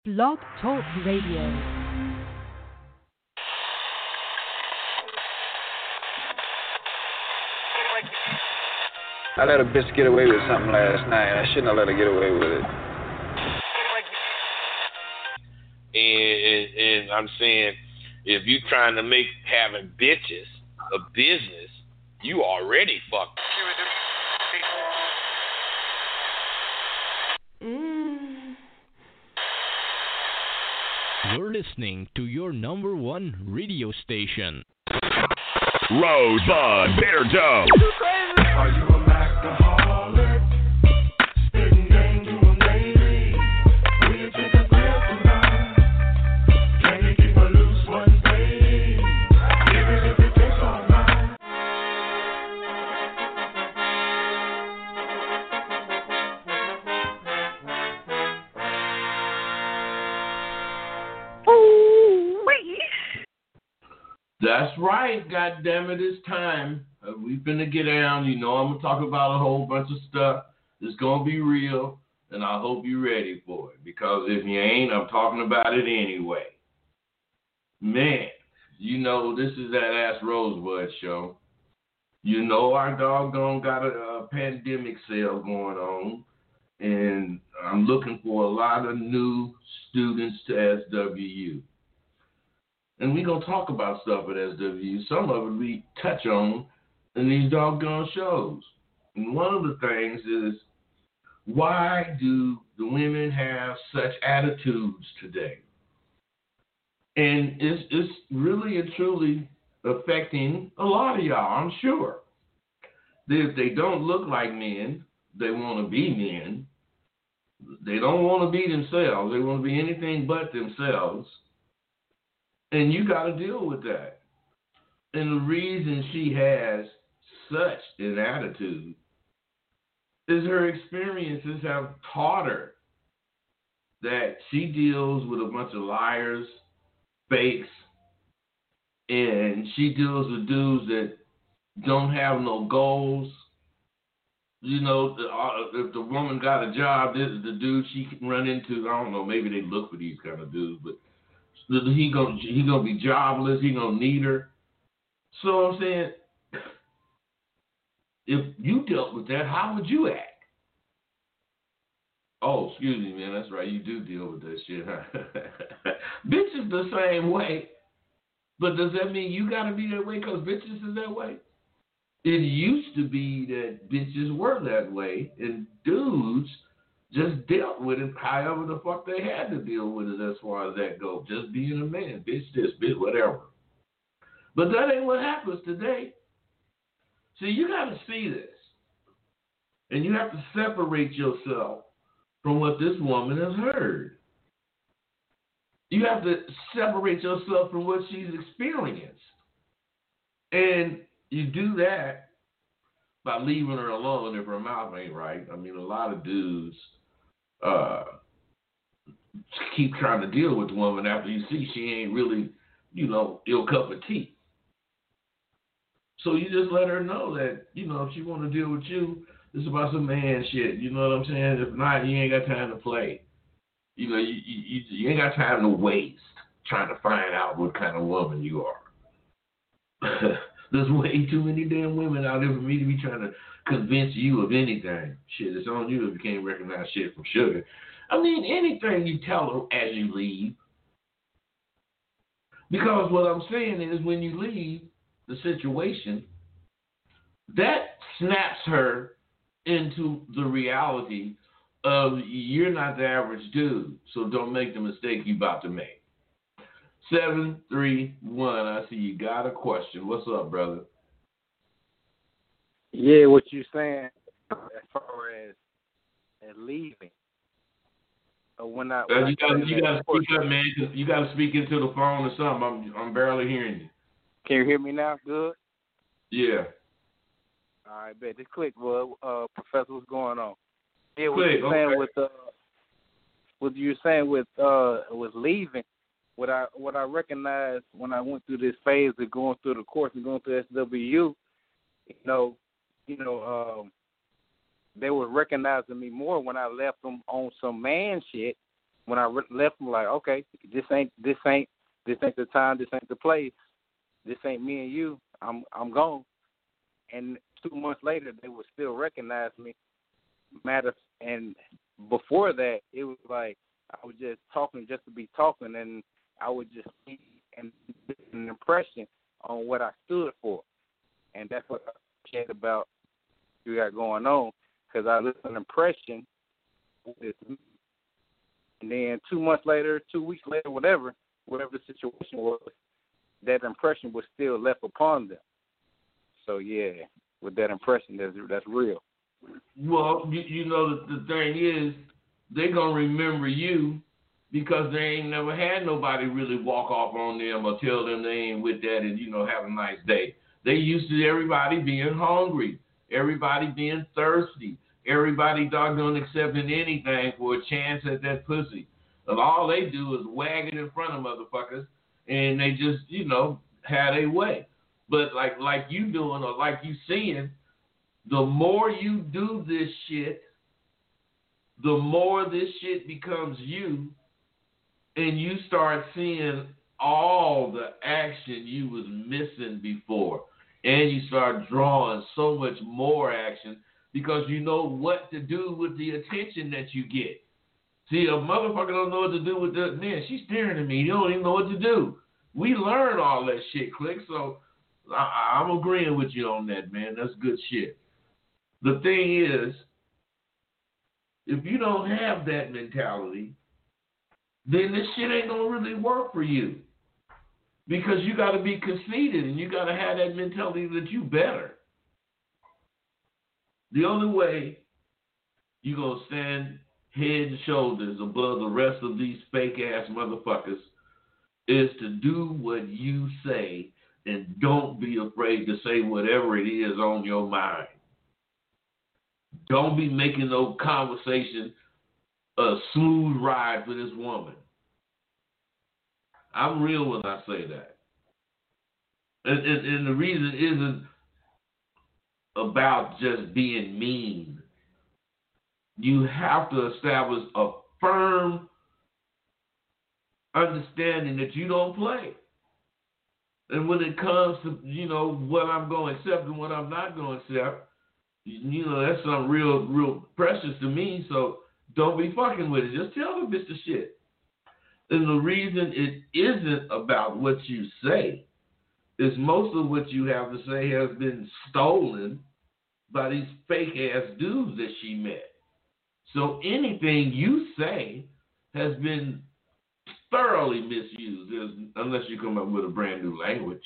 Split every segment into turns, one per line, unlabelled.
Blog Talk Radio.
I let a bitch get away with something last night. I shouldn't have let her get away with it.
And I'm saying, if you trying to make having bitches a business, you already fucked.
You're listening to your number one radio station.
Rosebud Bear Dome.
Are you a alcoholic? Spitting game to a lady. Will you take a grip tonight? Can you keep her loose one day? Even if it takes all night.
That's right, goddammit, it's time. We finna get down. You know I'm gonna talk about a whole bunch of stuff. It's gonna be real, and I hope you're ready for it. Because if you ain't, I'm talking about it anyway. Man, you know this is that Ask Rosebud show. You know our doggone got a pandemic sale going on, and I'm looking for a lot of new students to SWU. And we're going to talk about stuff at SWU. Some of it we touch on in these doggone shows. And one of the things is, why do the women have such attitudes today? And it's really and truly affecting a lot of y'all, I'm sure. If they don't look like men, they want to be men. They don't want to be themselves. They want to be anything but themselves. And you got to deal with that. And the reason she has such an attitude is her experiences have taught her that she deals with a bunch of liars, fakes, and she deals with dudes that don't have no goals. You know, if the woman got a job, this is the dude she can run into. I don't know, maybe they look for these kind of dudes, but he gonna be jobless. He gonna need her. So I'm saying, if you dealt with that, how would you act? Oh, excuse me, man. That's right. You do deal with that shit, huh? Bitches the same way. But does that mean you gotta be that way because bitches is that way? It used to be that bitches were that way, and dudes just dealt with it however the fuck they had to deal with it as far as that goes. Just being a man. Bitch this, bitch whatever. But that ain't what happens today. See, you got to see this. And you have to separate yourself from what this woman has heard. You have to separate yourself from what she's experienced. And you do that by leaving her alone if her mouth ain't right. I mean, a lot of dudes keep trying to deal with the woman after you see she ain't really, your cup of tea. So you just let her know that, if she want to deal with you, it's about some man shit. You know what I'm saying? If not, you ain't got time to play. You ain't got time to waste trying to find out what kind of woman you are. There's way too many damn women out there for me to be trying to convince you of anything. Shit, it's on you if you can't recognize shit from sugar. I mean, anything you tell her as you leave. Because what I'm saying is when you leave the situation, that snaps her into the reality of you're not the average dude, so don't make the mistake you about to make. 731, I see you got a question. What's up, brother?
Yeah, what you saying as far as leaving. You gotta
speak up, man. You gotta speak into the phone or something. I'm barely hearing you.
Can you hear me now? Good.
Yeah.
All right, bet. Just click. Well, Professor, what's going on? Yeah, what you saying with leaving. What I recognized when I went through this phase of going through the course and going through SWU, they were recognizing me more when I left them on some man shit when I left, I'm like, okay, this ain't the time, this ain't the place, this ain't me and you. I'm gone. And 2 months later, they would still recognize me. And before that, it was like I was just talking just to be talking, and I would just be an impression on what I stood for, and that's what I cared about. You got going on because I left an impression, and then 2 months later, 2 weeks later, whatever the situation was, that impression was still left upon them. So yeah, with that impression, that's real.
Well, you know, the thing is, they're going to remember you because they ain't never had nobody really walk off on them or tell them they ain't with that and, you know, have a nice day. They used to everybody being hungry, everybody being thirsty, everybody doggone accepting anything for a chance at that pussy. And all they do is wag it in front of motherfuckers, and they just, you know, have their way. But like you doing or like you seeing, the more you do this shit, the more this shit becomes you, and you start seeing all the action you was missing before, and you start drawing so much more action because you know what to do with the attention that you get. See, a motherfucker don't know what to do with the, man, she's staring at me. You don't even know what to do. We learn all that shit, Click, so I'm agreeing with you on that, man. That's good shit. The thing is, if you don't have that mentality, then this shit ain't going to really work for you. Because you got to be conceited and you got to have that mentality that you better. The only way you're going to stand head and shoulders above the rest of these fake-ass motherfuckers is to do what you say and don't be afraid to say whatever it is on your mind. Don't be making no conversation a smooth ride for this woman. I'm real when I say that. And the reason isn't about just being mean. You have to establish a firm understanding that you don't play. And when it comes to, you know, what I'm going to accept and what I'm not going to accept, you know, that's something real precious to me, so don't be fucking with it. Just tell the bitch the shit. And the reason it isn't about what you say is most of what you have to say has been stolen by these fake-ass dudes that she met. So anything you say has been thoroughly misused, unless you come up with a brand new language.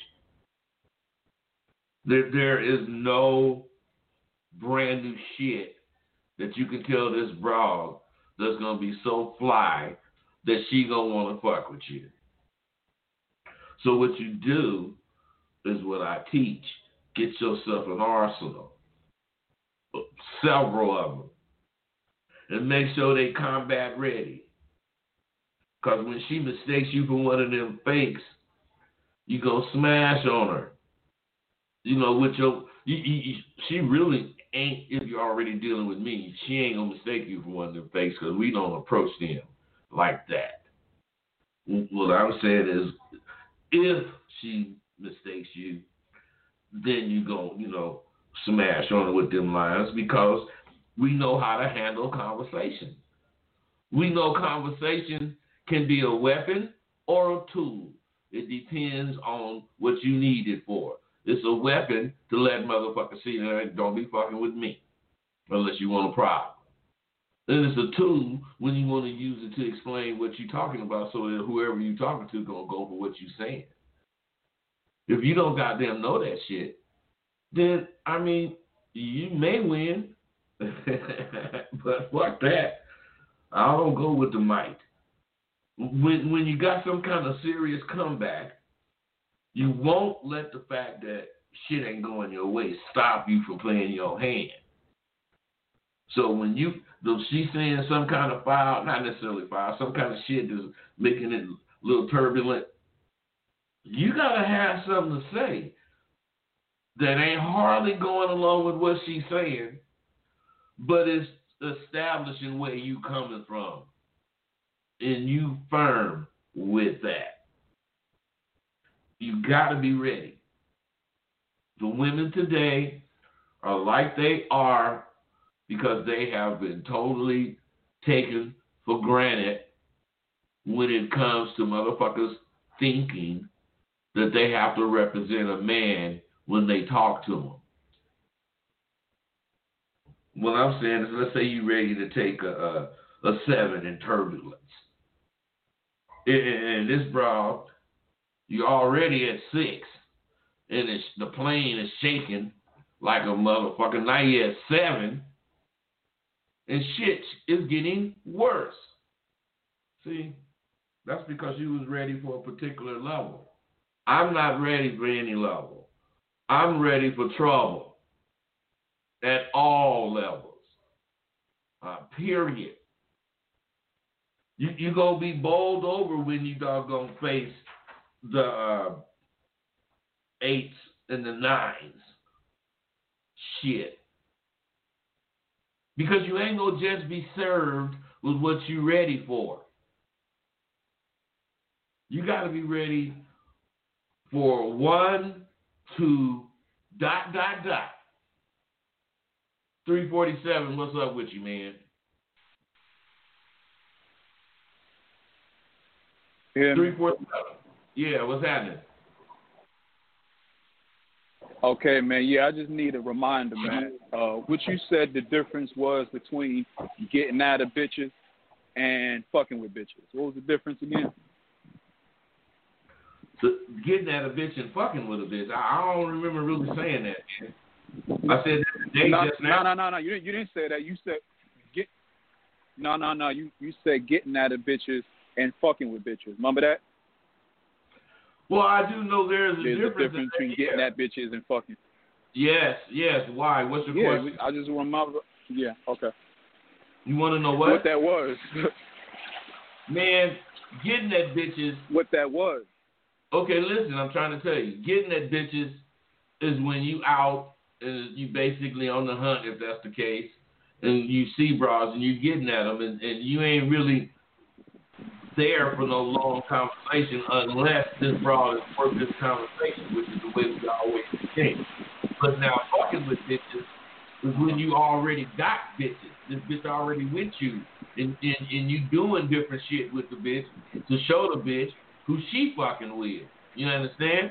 There is no brand new shit that you can tell this broad that's going to be so fly that she going to want to fuck with you. So what you do is what I teach. Get yourself an arsenal, several of them, and make sure they combat ready. Because when she mistakes you for one of them fakes, you going to smash on her. You know, with your, she really ain't, if you're already dealing with me, she ain't going to mistake you for one of them fakes because we don't approach them like that. What I'm saying is, if she mistakes you, then you go, you know, smash on her with them lines because we know how to handle conversation. We know conversation can be a weapon or a tool. It depends on what you need it for. It's a weapon to let motherfuckers see that don't be fucking with me unless you want a problem. Then it's a tool when you want to use it to explain what you're talking about so that whoever you're talking to going to go for what you're saying. If you don't goddamn know that shit, then, I mean, you may win, but fuck that. I don't go with the might. When you got some kind of serious comeback, you won't let the fact that shit ain't going your way stop you from playing your hand. So when she's saying some kind of foul, not necessarily foul, some kind of shit that's making it a little turbulent, you got to have something to say that ain't hardly going along with what she's saying, but it's establishing where you coming from. and you firm with that. You got to be ready. The women today are like they are because they have been totally taken for granted when it comes to motherfuckers thinking that they have to represent a man when they talk to them. What I'm saying is, let's say you're ready to take a 7 in turbulence. And this broad, you're already at 6, and the plane is shaking like a motherfucker. Now you're at 7, and shit is getting worse. See, that's because you was ready for a particular level. I'm not ready for any level. I'm ready for trouble at all levels. Period. You gonna be bowled over when you doggone face the 8s and the 9s. Shit. Because you ain't gonna just be served with what you ready for. You gotta be ready for 1, 2, ... 347, what's up with you, man?
Yeah.
347. Yeah, what's happening?
Okay, man. Yeah, I just need a reminder, man. What you said the difference was between getting out of bitches and fucking with bitches. What was the difference again?
So getting at a bitch and fucking with a bitch. I don't remember really saying that. I said that today just now.
No. You didn't say that. You said get. No. You said getting at a bitches and fucking with bitches. Remember that?
Well, I do know there's a
difference between getting at bitches and fucking.
Yes. Why? What's your question?
I just remember. Yeah. Okay.
You want to know what?
What that was?
Man, getting at bitches.
What that was?
Okay, listen, I'm trying to tell you. Getting at bitches is when you out and you basically on the hunt, if that's the case, and you see bras and you're getting at them, and you ain't really there for no long conversation unless this broad is worth this conversation, which is the way we always think. But now fucking with bitches is when you already got bitches. This bitch already with you, and you doing different shit with the bitch to show the bitch who she fucking with. You understand?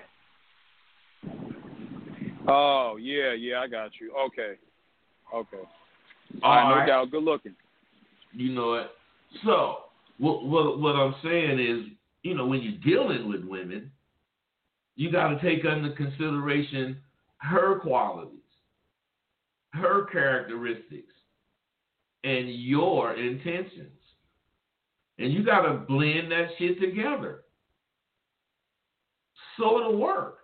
Oh, yeah, I got you. Okay.
All
right,
right.
no doubt. Good looking.
You know it. So, what I'm saying is, when you're dealing with women, you got to take under consideration her qualities, her characteristics, and your intentions. And you got to blend that shit together so it'll work.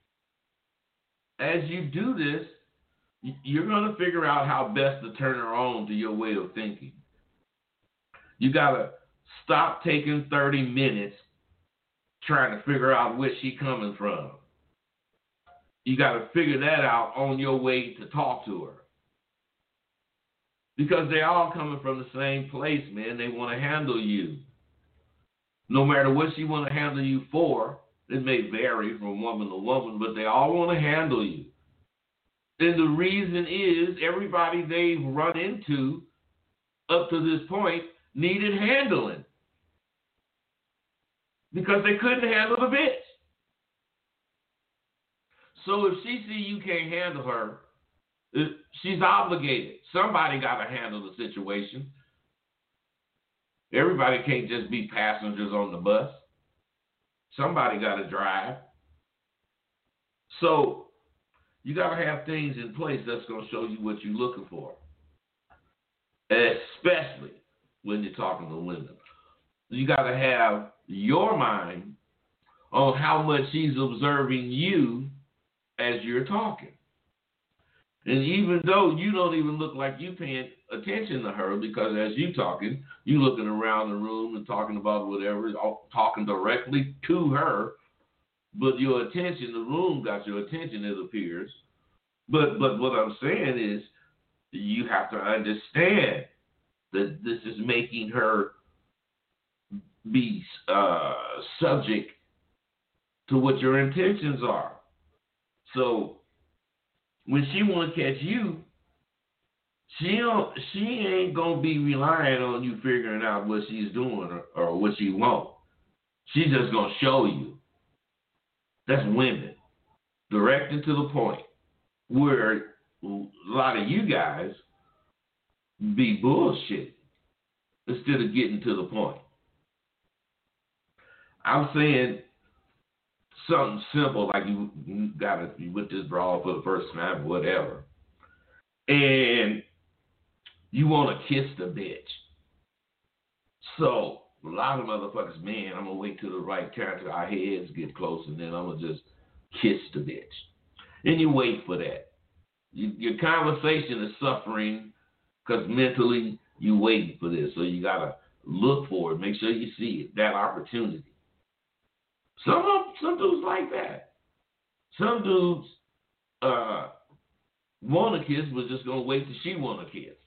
As you do this, you're going to figure out how best to turn her on to your way of thinking. You got to stop taking 30 minutes trying to figure out where she coming from. You got to figure that out on your way to talk to her. Because they're all coming from the same place, man. They want to handle you. No matter what she want to handle you for, it may vary from woman to woman, but they all want to handle you. And the reason is everybody they've run into up to this point needed handling. Because they couldn't handle the bitch. So if she see you can't handle her, she's obligated. Somebody got to handle the situation. Everybody can't just be passengers on the bus. Somebody got to drive. So you got to have things in place that's going to show you what you're looking for. Especially when you're talking to women. You got to have your mind on how much she's observing you as you're talking. And even though you don't even look like you paying attention to her, because as you talking, you looking around the room and talking about whatever, talking directly to her, but your attention, the room got your attention, it appears. But what I'm saying is, you have to understand that this is making her be subject to what your intentions are. So when she want to catch you, she ain't gonna be relying on you figuring out what she's doing or what she wants. She's just gonna show you. That's women, direct and to the point. Where a lot of you guys be bullshit instead of getting to the point. I'm saying something simple like you with this broad for the first time, whatever, and you want to kiss the bitch. So a lot of motherfuckers, man, I'm gonna wait till the right time till our heads get close, and then I'm gonna just kiss the bitch. And you wait for that. Your conversation is suffering because mentally you waiting for this, so you gotta look for it, make sure you see it, that opportunity. Some dudes like that. Some dudes want to kiss, but just gonna wait till she want to kiss.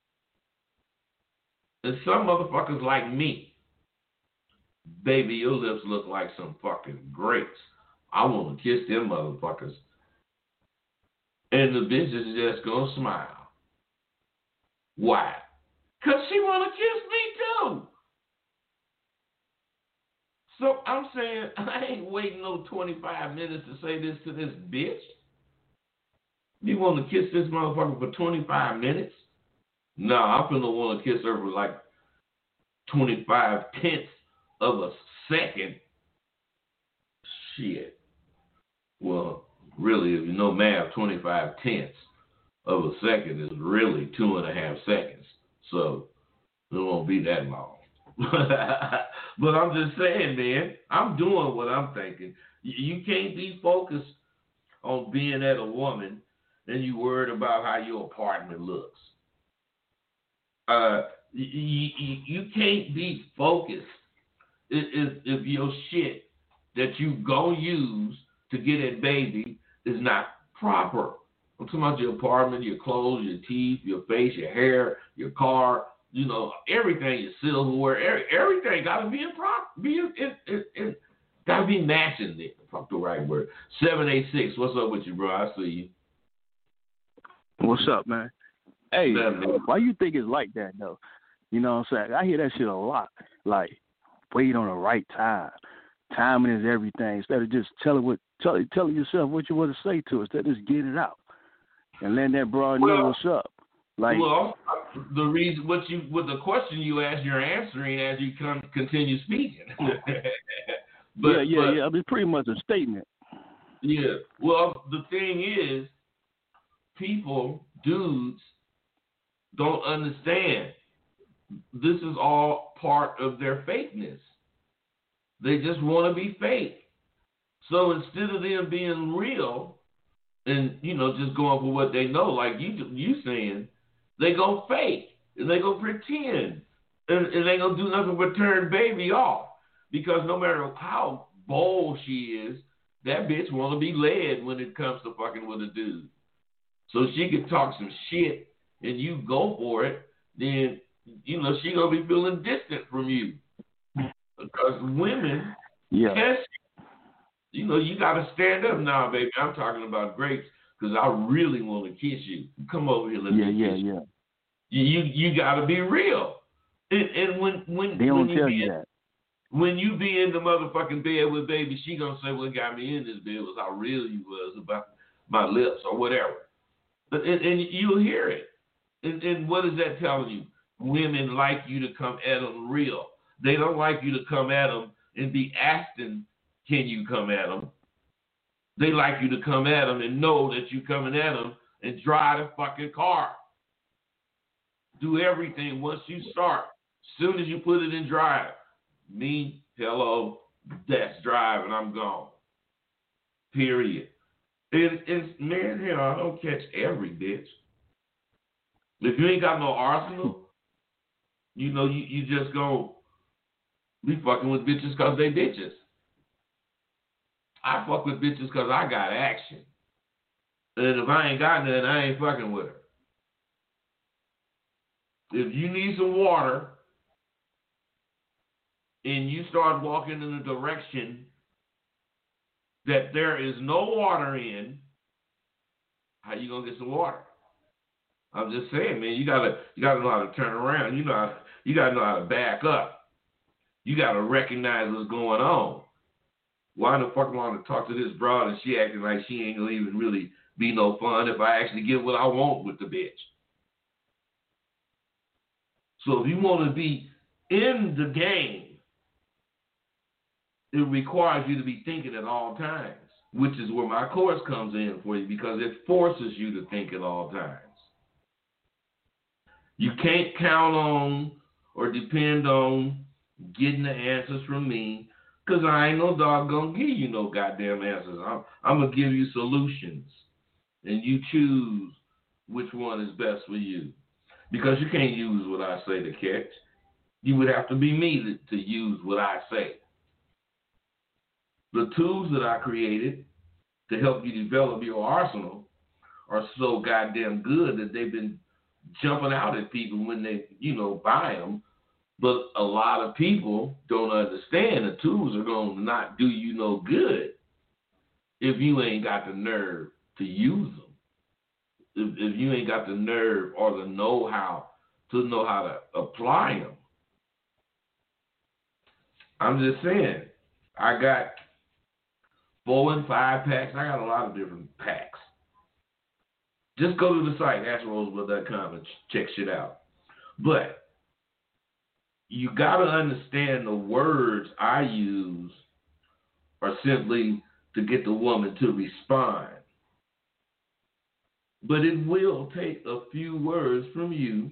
And some motherfuckers like me, baby, your lips look like some fucking grapes. I want to kiss them motherfuckers. And the bitch is just gonna smile. Why? Because she want to kiss me too. So I'm saying, I ain't waiting no 25 minutes to say this to this bitch. You want to kiss this motherfucker for 25 minutes? No, I'm gonna want to kiss her for like 25/10 of a second. Shit. Well, really, if you know math, 25/10 of a second is really 2.5 seconds. So it won't be that long. But I'm just saying, man, I'm doing what I'm thinking. You can't be focused on being at a woman and you worried about how your apartment looks. You can't be focused if your shit that you gonna use to get at baby is not proper. I'm talking about your apartment, your clothes, your teeth, your face, your hair, your car, you know, everything, your silverware, everything gotta be gotta be matching there. Fuck the right word. 786, what's up with you, bro? I see you.
What's up, man? Hey, why you think it's like that, though? You know what I'm saying? I hear that shit a lot. Like, wait on the right time. Timing is everything. Instead of just telling yourself what you want to say to us, instead of just getting it out and letting that broad know what's up. Like,
well, the reason with the question you ask, you're answering as you continue speaking. But I
mean, pretty much a statement.
Yeah. Well, the thing is, dudes, don't understand. This is all part of their fakeness. They just want to be fake. So instead of them being real and, you know, just going for what they know, like you saying, they go fake and they go pretend and they gonna do nothing but turn baby off. Because no matter how bold she is, that bitch want to be led when it comes to fucking with a dude. So she could talk some shit and you go for it, then, you know, she gonna be feeling distant from you. Because women, you know, you gotta stand up now, baby. I'm talking about grapes because I really want to kiss you. Come over here, let me kiss you. You gotta be real. And when
they don't tell you that.
When you be in the motherfucking bed with baby, she gonna say, what got me in this bed was how real you was about my lips or whatever. And you'll hear it. And what is that telling you? Women like you to come at them real. They don't like you to come at them and be asking, can you come at them? They like you to come at them and know that you coming at them and drive the fucking car. Do everything once you start. As soon as you put it in drive, me, hello, that's drive, and I'm gone. Period. And man, hell, I don't catch every bitch. If you ain't got no arsenal, you know, you just gonna be fucking with bitches because they bitches. I fuck with bitches because I got action. And if I ain't got nothing, I ain't fucking with her. If you need some water, and you start walking in a direction that there is no water in, how you gonna get some water? I'm just saying, man, you gotta know how to turn around. You gotta know how to back up. You gotta recognize what's going on. Why the fuck am I want to talk to this broad and she acting like she ain't gonna even really be no fun if I actually get what I want with the bitch? So if you want to be in the game, it requires you to be thinking at all times, which is where my course comes in for you, because it forces you to think at all times. You can't count on or depend on getting the answers from me, because I ain't no dog gonna give you no goddamn answers. I'm gonna give you solutions, and you choose which one is best for you. Because you can't use what I say to catch. You would have to be me to use what I say. The tools that I created to help you develop your arsenal are so goddamn good that they've been jumping out at people when they, buy them. But a lot of people don't understand the tools are going to not do you no good if you ain't got the nerve to use them. If you ain't got the nerve or the know-how to know how to apply them. I'm just saying, I got 4 and 5 packs. I got a lot of different packs. Just go to the site, AskRoseblood.com, and check shit out. But you got to understand the words I use are simply to get the woman to respond. But it will take a few words from you,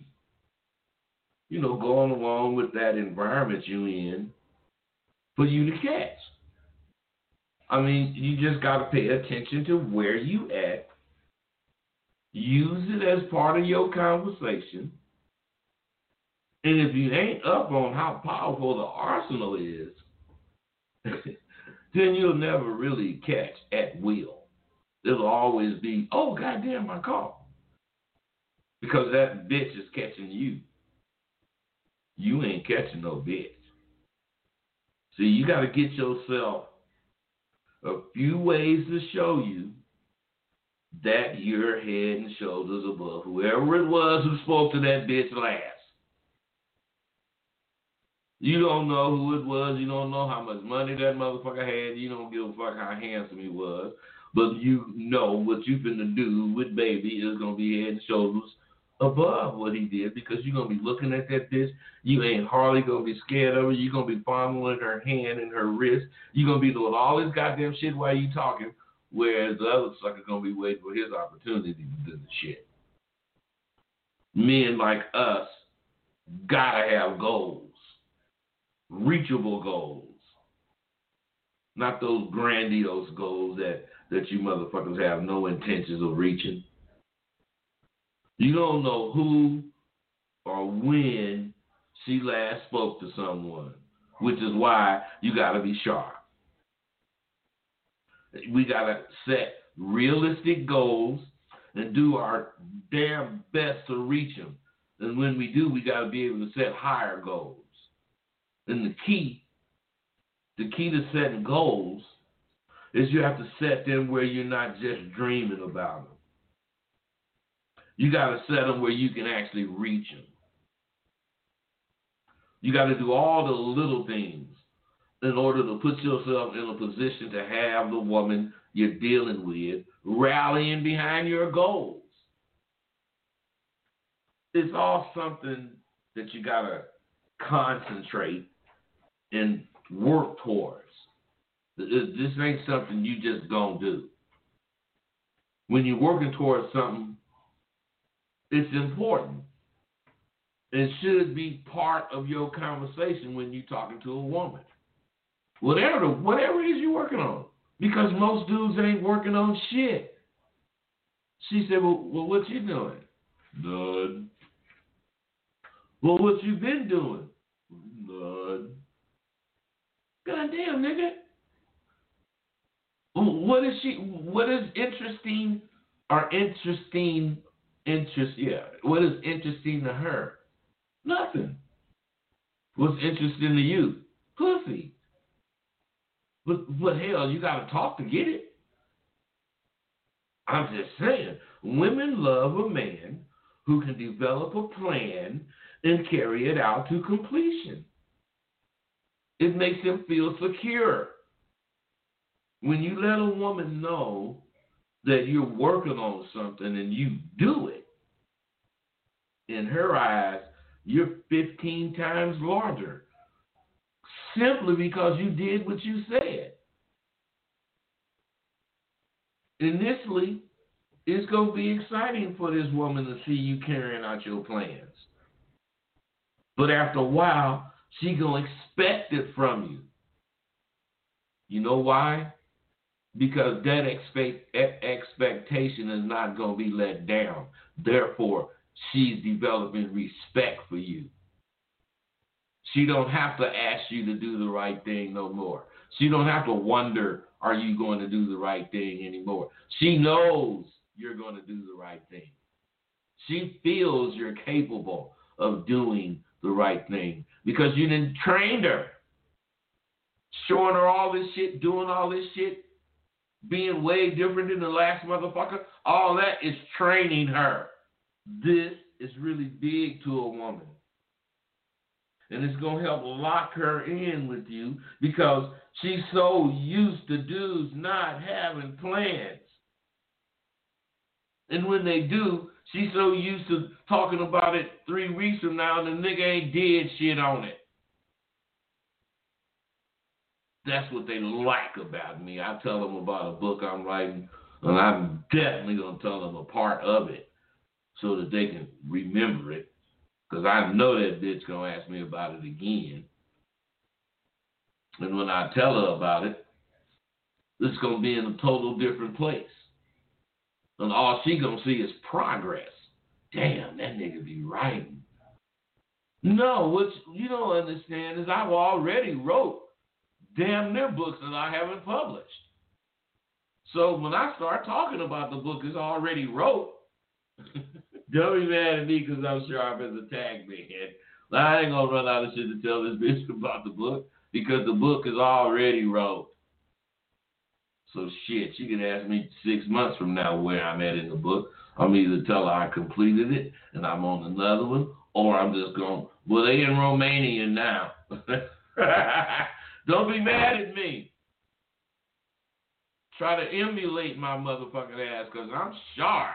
going along with that environment you in, for you to catch. I mean, you just got to pay attention to where you at. Use it as part of your conversation. And if you ain't up on how powerful the arsenal is, then you'll never really catch at will. It'll always be, oh, goddamn, I caught. Because that bitch is catching you. You ain't catching no bitch. See, you got to get yourself a few ways to show you that you're head and shoulders above whoever it was who spoke to that bitch last. You don't know who it was. You don't know how much money that motherfucker had. You don't give a fuck how handsome he was. But you know what you finna do with baby is going to be head and shoulders above what he did, because you're going to be looking at that bitch. You ain't hardly going to be scared of her. You're going to be fondling her hand and her wrist. You're going to be doing all this goddamn shit while you talking, whereas the other sucker going to be waiting for his opportunity to do the shit. Men like us got to have goals. Reachable goals. Not those grandiose goals that you motherfuckers have no intentions of reaching. You don't know who or when she last spoke to someone, which is why you got to be sharp. We got to set realistic goals and do our damn best to reach them. And when we do, we got to be able to set higher goals. And the key to setting goals is you have to set them where you're not just dreaming about them. You got to set them where you can actually reach them. You got to do all the little things in order to put yourself in a position to have the woman you're dealing with rallying behind your goals. It's all something that you got to concentrate and work towards. This ain't something you just gonna do. When you're working towards something, it's important. It should be part of your conversation when you're talking to a woman. Whatever it is you're working on. Because most dudes ain't working on shit. She said, well, what you doing? None. Well, what you been doing? None. Goddamn, nigga. What is interesting what is interesting to her? Nothing. What's interesting to you? pussy. But hell, you got to talk to get it. I'm just saying, women love a man who can develop a plan and carry it out to completion. It makes them feel secure. When you let a woman know that you're working on something and you do it, in her eyes, you're 15 times larger. Simply because you did what you said. Initially, it's going to be exciting for this woman to see you carrying out your plans. But after a while, she's going to expect it from you. You know why? Because that expectation is not going to be let down. Therefore, she's developing respect for you. She don't have to ask you to do the right thing no more. She don't have to wonder, are you going to do the right thing anymore? She knows you're going to do the right thing. She feels you're capable of doing the right thing because you done trained her. Showing her all this shit, doing all this shit, being way different than the last motherfucker, all that is training her. This is really big to a woman. And it's going to help lock her in with you because she's so used to dudes not having plans. And when they do, she's so used to talking about it 3 weeks from now and the nigga ain't did shit on it. That's what they like about me. I tell them about a book I'm writing, and I'm definitely going to tell them a part of it so that they can remember it. Because I know that bitch going to ask me about it again. And when I tell her about it, it's going to be in a total different place. And all she going to see is progress. Damn, that nigga be writing. No, what you don't understand is I've already wrote damn near books that I haven't published. So when I start talking about the book is already wrote, don't be mad at me because I'm sharp as a tag man. I ain't going to run out of shit to tell this bitch about the book because the book is already wrote. So shit, she can ask me 6 months from now where I'm at in the book. I'm either tell her I completed it and I'm on another one, or I'm just going, well, they in Romania now. Don't be mad at me. Try to emulate my motherfucking ass because I'm sharp.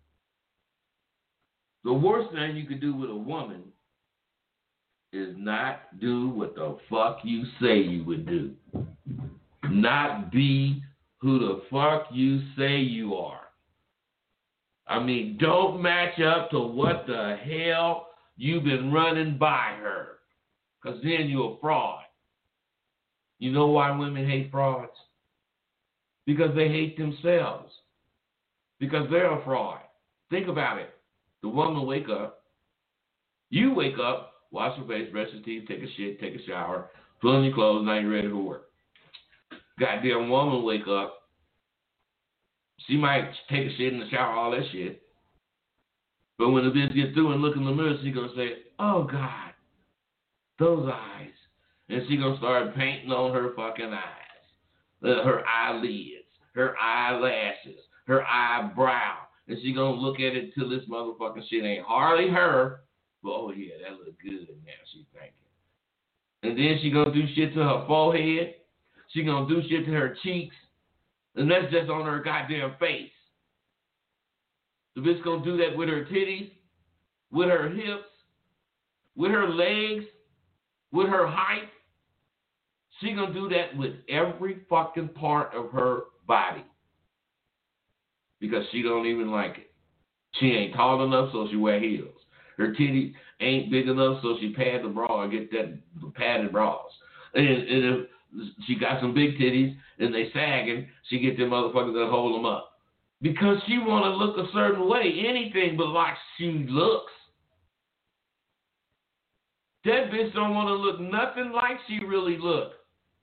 The worst thing you could do with a woman is not do what the fuck you say you would do. Not be who the fuck you say you are. I mean, don't match up to what the hell you've been running by her. Because then you're a fraud. You know why women hate frauds? Because they hate themselves. Because they're a fraud. Think about it. The woman wake up. You wake up, wash your face, brush your teeth, take a shit, take a shower, put on your clothes, now you're ready for work. Goddamn woman wake up. She might take a shit in the shower, all that shit. But when the bitch gets through and look in the mirror, she gonna say, oh God, those eyes. And she gonna start painting on her fucking eyes, her eyelids, her eyelashes, her eyebrow. And she gonna look at it till this motherfucking shit ain't hardly her. But oh yeah, that look good now, she thinking. And then she gonna do shit to her forehead. She gonna do shit to her cheeks. And that's just on her goddamn face. The bitch gonna do that with her titties, with her hips, with her legs, with her height. She gonna do that with every fucking part of her body. Because she don't even like it. She ain't tall enough, so she wear heels. Her titties ain't big enough, so she pad the bra or get that padded bras. And if she got some big titties and they sagging, she get them motherfuckers that hold them up. Because she want to look a certain way, anything but like she looks. That bitch don't want to look nothing like she really look.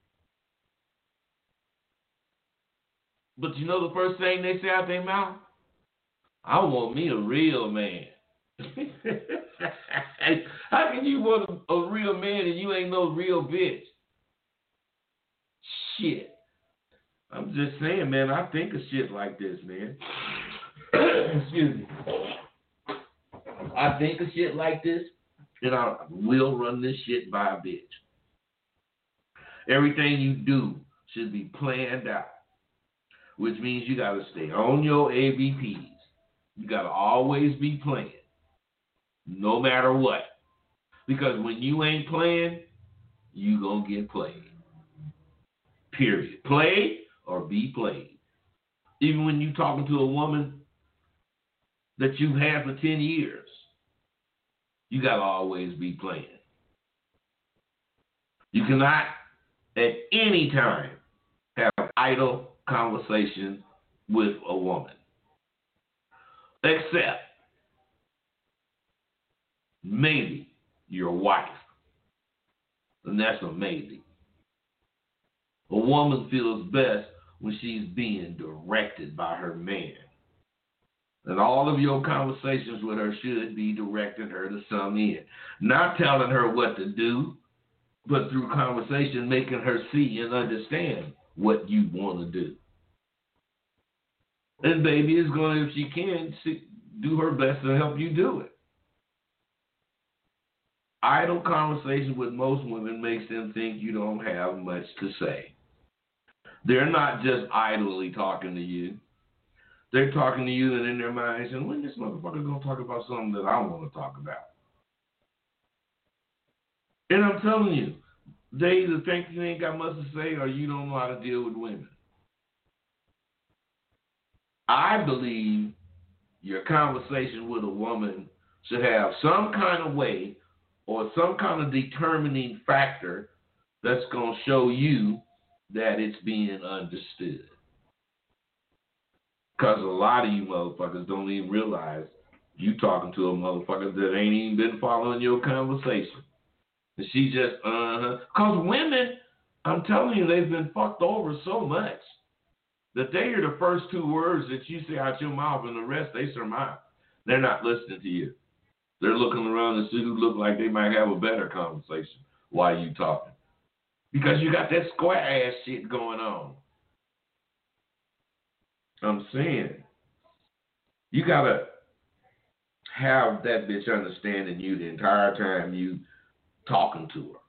But you know the first thing they say out their mouth? I want me a real man. How can you want a real man and you ain't no real bitch? shit. I'm just saying, man, I think of shit like this, man. Excuse me. I think of shit like this, and I will run this shit by a bitch. Everything you do should be planned out, which means you got to stay on your ABPs. You got to always be playing, no matter what. Because when you ain't playing, you going to get played. Period. Play or be played. Even when you talking to a woman that you've had for 10 years, you got to always be playing. You cannot at any time have idle conversation with a woman. Except maybe your wife. And that's a maybe. A woman feels best when she's being directed by her man. And all of your conversations with her should be directing her to some end. Not telling her what to do, but through conversation making her see and understand what you want to do. And baby is going to, if she can, do her best to help you do it. Idle conversation with most women makes them think you don't have much to say. They're not just idly talking to you. They're talking to you and in their mind saying, when this motherfucker going to talk about something that I want to talk about? And I'm telling you, they either think you ain't got much to say or you don't know how to deal with women. I believe your conversation with a woman should have some kind of way or some kind of determining factor that's going to show you that it's being understood. Because a lot of you motherfuckers don't even realize you talking to a motherfucker that ain't even been following your conversation. And she just, Because women, I'm telling you, they've been fucked over so much that they hear the first two words that you say out your mouth and the rest they surmise. They're not listening to you. They're looking around to see who look like they might have a better conversation while you talking. Because you got that square ass shit going on. I'm saying, you got to have that bitch understanding you the entire time you talking to her.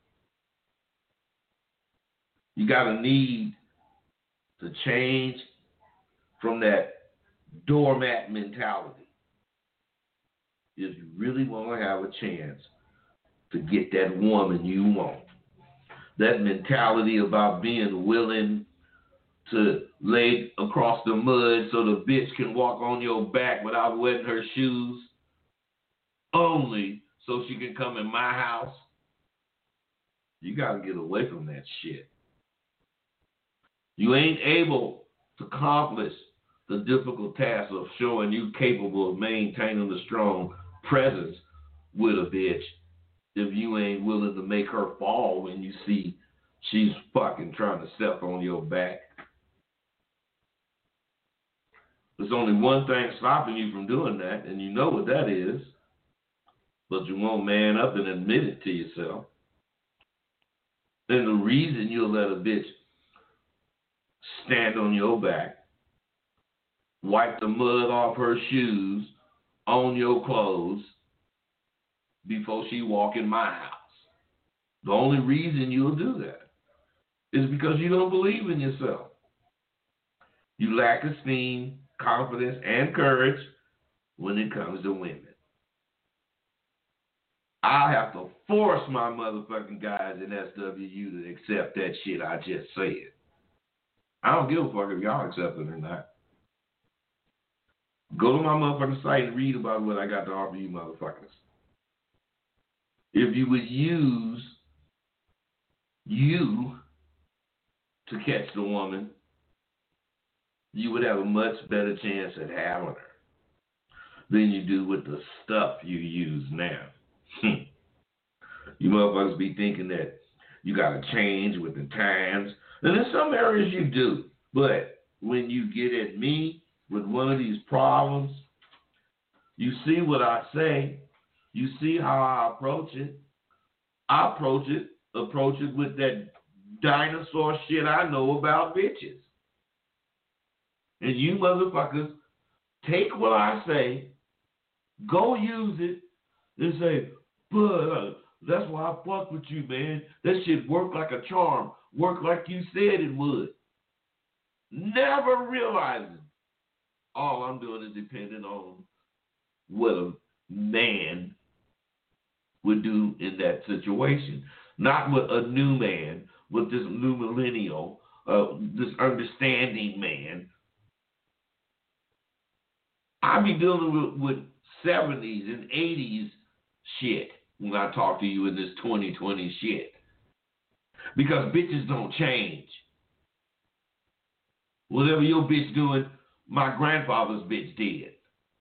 You got to need to change from that doormat mentality if you really want to have a chance to get that woman you want. That mentality about being willing to lay across the mud so the bitch can walk on your back without wetting her shoes, only so she can come in my house. You got to get away from that shit. You ain't able to accomplish the difficult task of showing you capable of maintaining a strong presence with a bitch if you ain't willing to make her fall when you see she's fucking trying to step on your back. There's only one thing stopping you from doing that, and you know what that is, but you won't man up and admit it to yourself. And the reason you'll let a bitch stand on your back, wipe the mud off her shoes, on your clothes, before she walk in my house. The only reason you'll do that is because you don't believe in yourself. You lack esteem, confidence, and courage when it comes to women. I have to force my motherfucking guys in SWU to accept that shit I just said. I don't give a fuck if y'all accept it or not. Go to my motherfucking site and read about what I got to offer you motherfuckers. If you would use you to catch the woman, you would have a much better chance at having her than you do with the stuff you use now. You motherfuckers be thinking that you got to change with the times. And in some areas you do. But when you get at me with one of these problems, you see what I say. You see how I approach it. I approach it with that dinosaur shit I know about bitches. And you motherfuckers take what I say, go use it, and say, but that's why I fuck with you, man. That shit work like a charm, work like you said it would. Never realizing all I'm doing is depending on what a man would do in that situation. Not what a new man, with this new millennial, this understanding man. I be dealing with 70s and 80s shit when I talk to you in this 2020 shit. Because bitches don't change. Whatever your bitch doing, my grandfather's bitch did.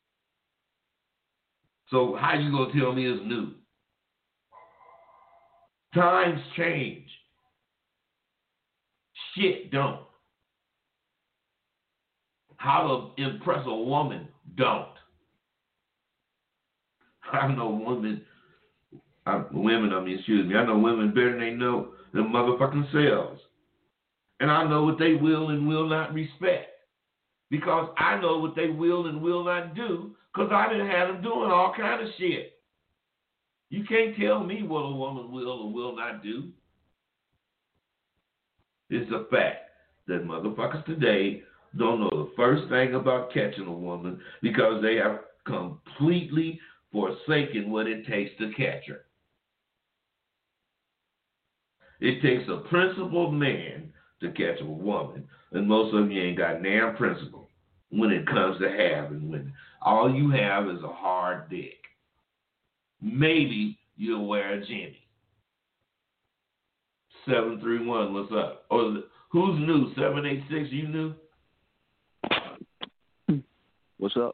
So how you gonna tell me it's new? Times change. Shit don't. How to impress a woman don't. I know women, I know women better than they know them motherfucking selves. And I know what they will and will not respect. Because I know what they will and will not do, because I done had them doing all kind of shit. You can't tell me what a woman will or will not do. It's a fact that motherfuckers today don't know the first thing about catching a woman because they have completely forsaken what it takes to catch her. It takes a principled man to catch a woman, and most of you ain't got damn principle when it comes to having women. All you have is a hard dick. Maybe you'll wear a Jimmy. 731, what's up? Or who's new? 786, you new?
What's up?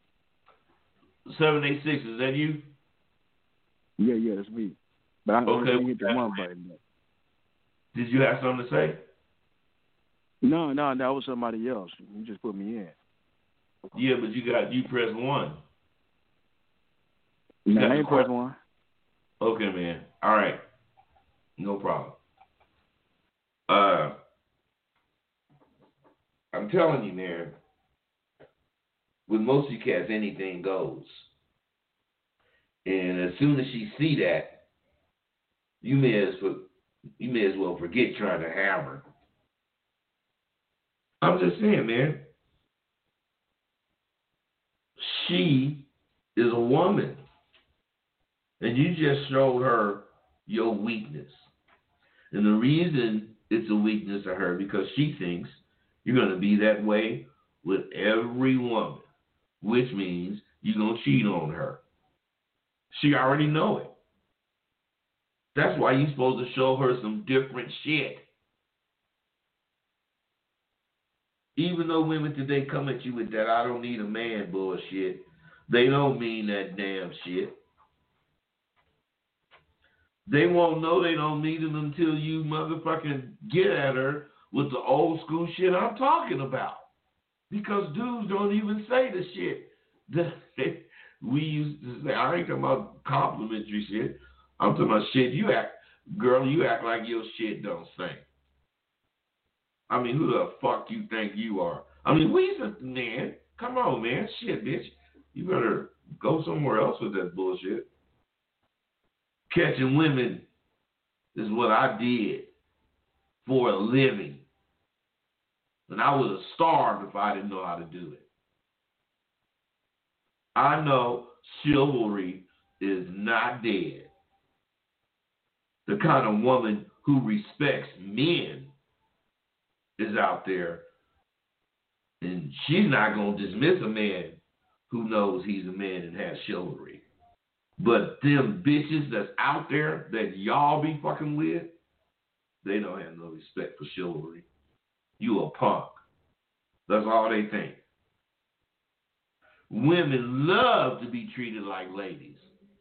786, is that you?
Yeah, that's me. But I
okay,
hit the one button.
Did you have something to say?
No, that was somebody else. You just put me in.
Yeah, but you pressed one.
No, I ain't pressed one.
Okay, man. All right. No problem. I'm telling you, man, with most of you cats, anything goes. And as soon as she see that, you may as well forget trying to have her. I'm just saying, man. She is a woman. And you just showed her your weakness. And the reason it's a weakness to her because she thinks you're going to be that way with every woman, which means you're going to cheat on her. She already know it. That's why you're supposed to show her some different shit. Even though women today come at you with that I don't need a man bullshit, they don't mean that damn shit. They won't know they don't need him until you motherfucking get at her with the old school shit I'm talking about. Because dudes don't even say the shit that we used to say. I ain't talking about complimentary shit. I'm talking about shit you act like your shit don't stink. I mean, who the fuck you think you are? I mean, we a man. Come on, man. Shit, bitch. You better go somewhere else with that bullshit. Catching women is what I did for a living. And I would have starved if I didn't know how to do it. I know chivalry is not dead. The kind of woman who respects men is out there. And she's not going to dismiss a man who knows he's a man and has chivalry. But them bitches that's out there that y'all be fucking with, they don't have no respect for chivalry. You a punk. That's all they think. Women love to be treated like ladies.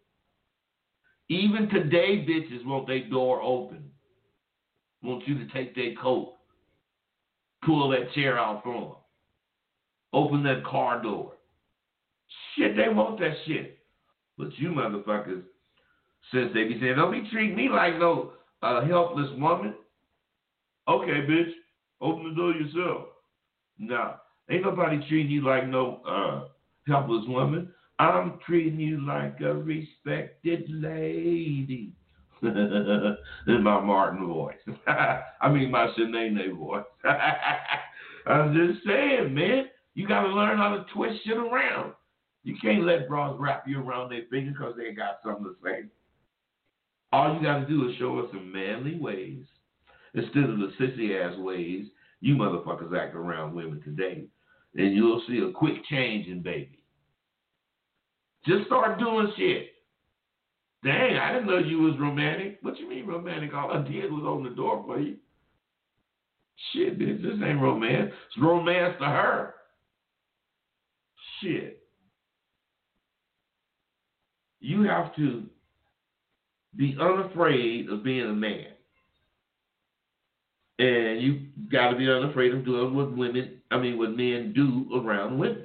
Even today, bitches want their door open. Want you to take their coat. Pull that chair out for them. Open that car door. Shit, they want that shit. But you motherfuckers, since they be saying, don't be treating me like no helpless woman. Okay, bitch, open the door yourself. Nah, ain't nobody treating you like no helpless woman. I'm treating you like a respected lady. In my Martin voice. I mean my Shanae voice. I'm just saying, man. You got to learn how to twist shit around. You can't let bras wrap you around their finger because they got something to say. All you got to do is show us some manly ways instead of the sissy-ass ways you motherfuckers act around women today. And you'll see a quick change in baby. Just start doing shit. Dang, I didn't know you was romantic. What you mean romantic? All I did was open the door for you. Shit, bitch, this ain't romance. It's romance to her. Shit. You have to be unafraid of being a man. And you got to be unafraid of doing what men do around women.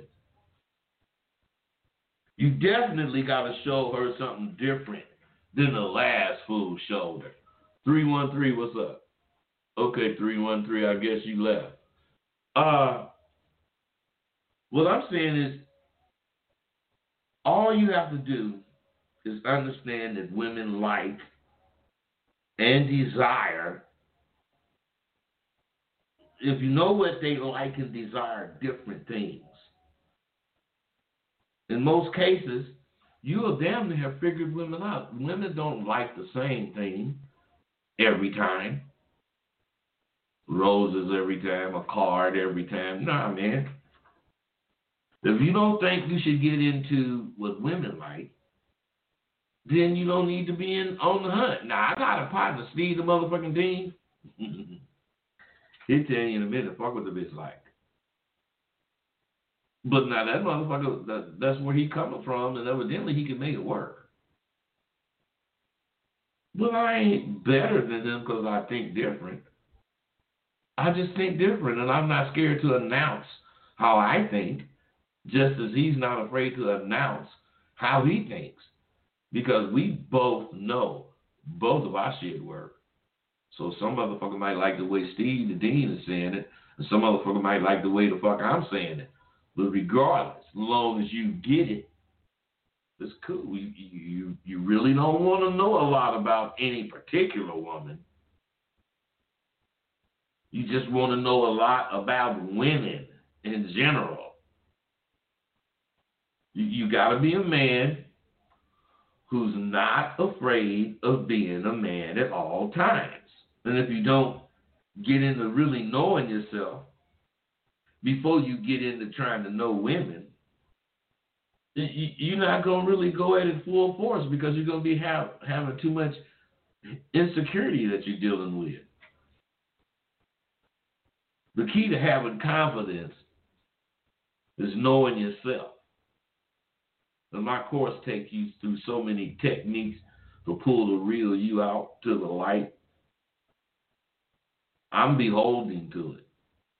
You definitely got to show her something different than the last fool showed her. 313, what's up? Okay, 313, I guess you left. What I'm saying is, all you have to do is understand that women like and desire. If you know what they like and desire, different things. In most cases, you will damn near have figured women out. Women don't like the same thing every time. Roses every time, a card every time. Nah, man. If you don't think you should get into what women like, then you don't need to be on the hunt. Now, I got a partner, Steve the motherfucking Dean. He'll tell you in a minute, fuck what the bitch like. But now that motherfucker, that's where he coming from, and evidently he can make it work. But I ain't better than him because I think different. I just think different, and I'm not scared to announce how I think, just as he's not afraid to announce how he thinks. Because we both know both of our shit work. So some motherfucker might like the way Steve the Dean is saying it, and some motherfucker might like the way the fuck I'm saying it. But regardless, as long as you get it, it's cool. You really don't want to know a lot about any particular woman. You just want to know a lot about women in general. You got to be a man who's not afraid of being a man at all times. And if you don't get into really knowing yourself before you get into trying to know women, you're not going to really go at it full force because you're going to be having too much insecurity that you're dealing with. The key to having confidence is knowing yourself. And my course takes you through so many techniques to pull the real you out to the light. I'm beholding to it.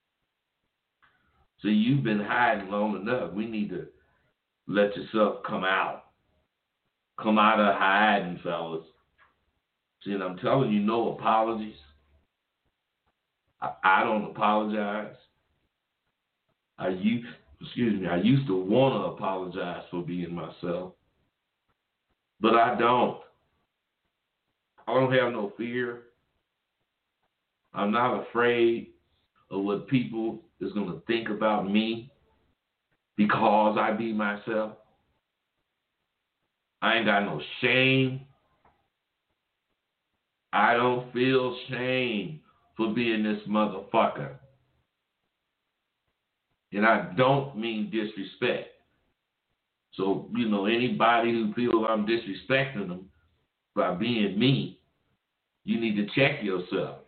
So you've been hiding long enough. We need to let yourself come out. Come out of hiding, fellas. See, and I'm telling you, no apologies. I don't apologize. I used to want to apologize for being myself. But I don't. I don't have no fear. I'm not afraid of what people is going to think about me because I be myself. I ain't got no shame. I don't feel shame for being this motherfucker. And I don't mean disrespect. So, anybody who feels I'm disrespecting them by being me, you need to check yourself.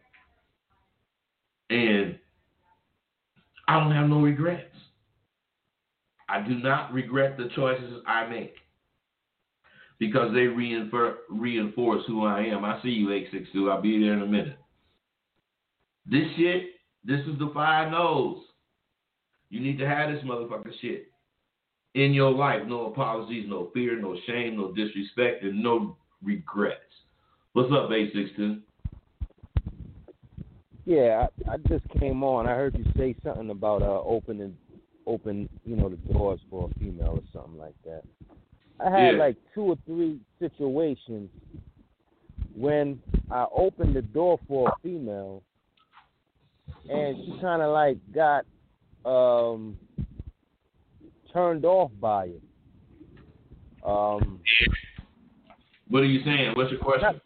And I don't have no regrets. I do not regret the choices I make because they reinforce who I am. I see you, 862. I'll be there in a minute. This is the 5 no's. You need to have this motherfucker shit in your life. No apologies, no fear, no shame, no disrespect, and no regrets. What's up, 862?
Yeah, I just came on. I heard you say something about open, the doors for a female or something like that. I had like 2 or 3 situations when I opened the door for a female, and she kind of like got turned off by it.
What are you saying? What's your question?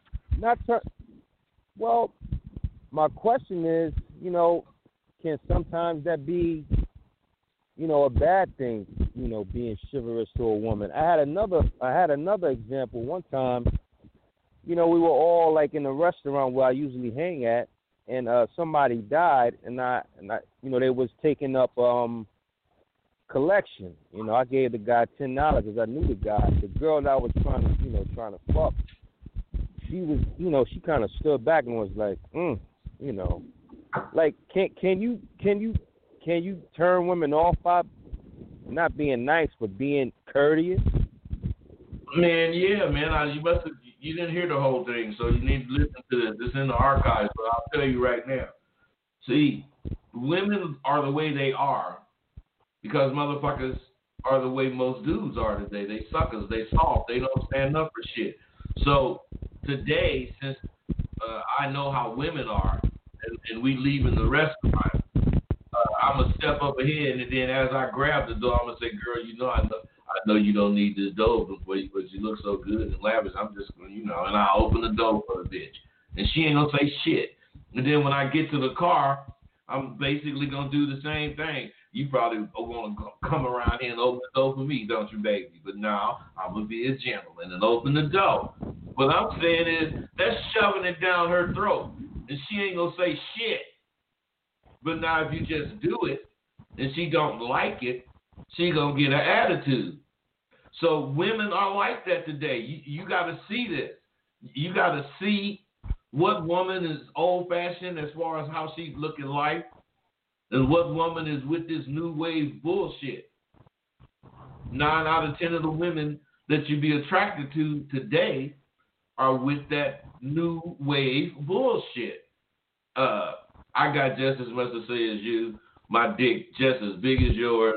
Well, my question is, can sometimes that be, a bad thing, being chivalrous to a woman? I had another example one time. We were all like in a restaurant where I usually hang at, and somebody died, and I they was taking up collection. I gave the guy $10 because I knew the guy. The girl that I was trying to fuck, she was, she kind of stood back and was like, like can you turn women off by not being nice but being courteous?
Man, yeah, man. You didn't hear the whole thing, so you need to listen to this. It's in the archives, but I'll tell you right now. See, women are the way they are because motherfuckers are the way most dudes are today. They suckers, they soft, they don't stand up for shit. So today, since I know how women are, and we leave in the restaurant, I'm going to step up ahead, and then as I grab the door, I'm going to say, girl, I know you don't need this door, but you look so good and lavish. I'm just, and I open the door for the bitch. And she ain't going to say shit. And then when I get to the car, I'm basically going to do the same thing. You probably want to come around here and open the door for me, don't you, baby? But now I'm going to be a gentleman and open the door. What I'm saying is that's shoving it down her throat. And she ain't going to say shit. But now if you just do it and she don't like it, she going to get an attitude. So women are like that today. You got to see this. You got to see what woman is old-fashioned as far as how she look at life and what woman is with this new wave bullshit. 9 out of 10 of the women that you be attracted to today are with that new wave bullshit. I got just as much to say as you. My dick just as big as yours,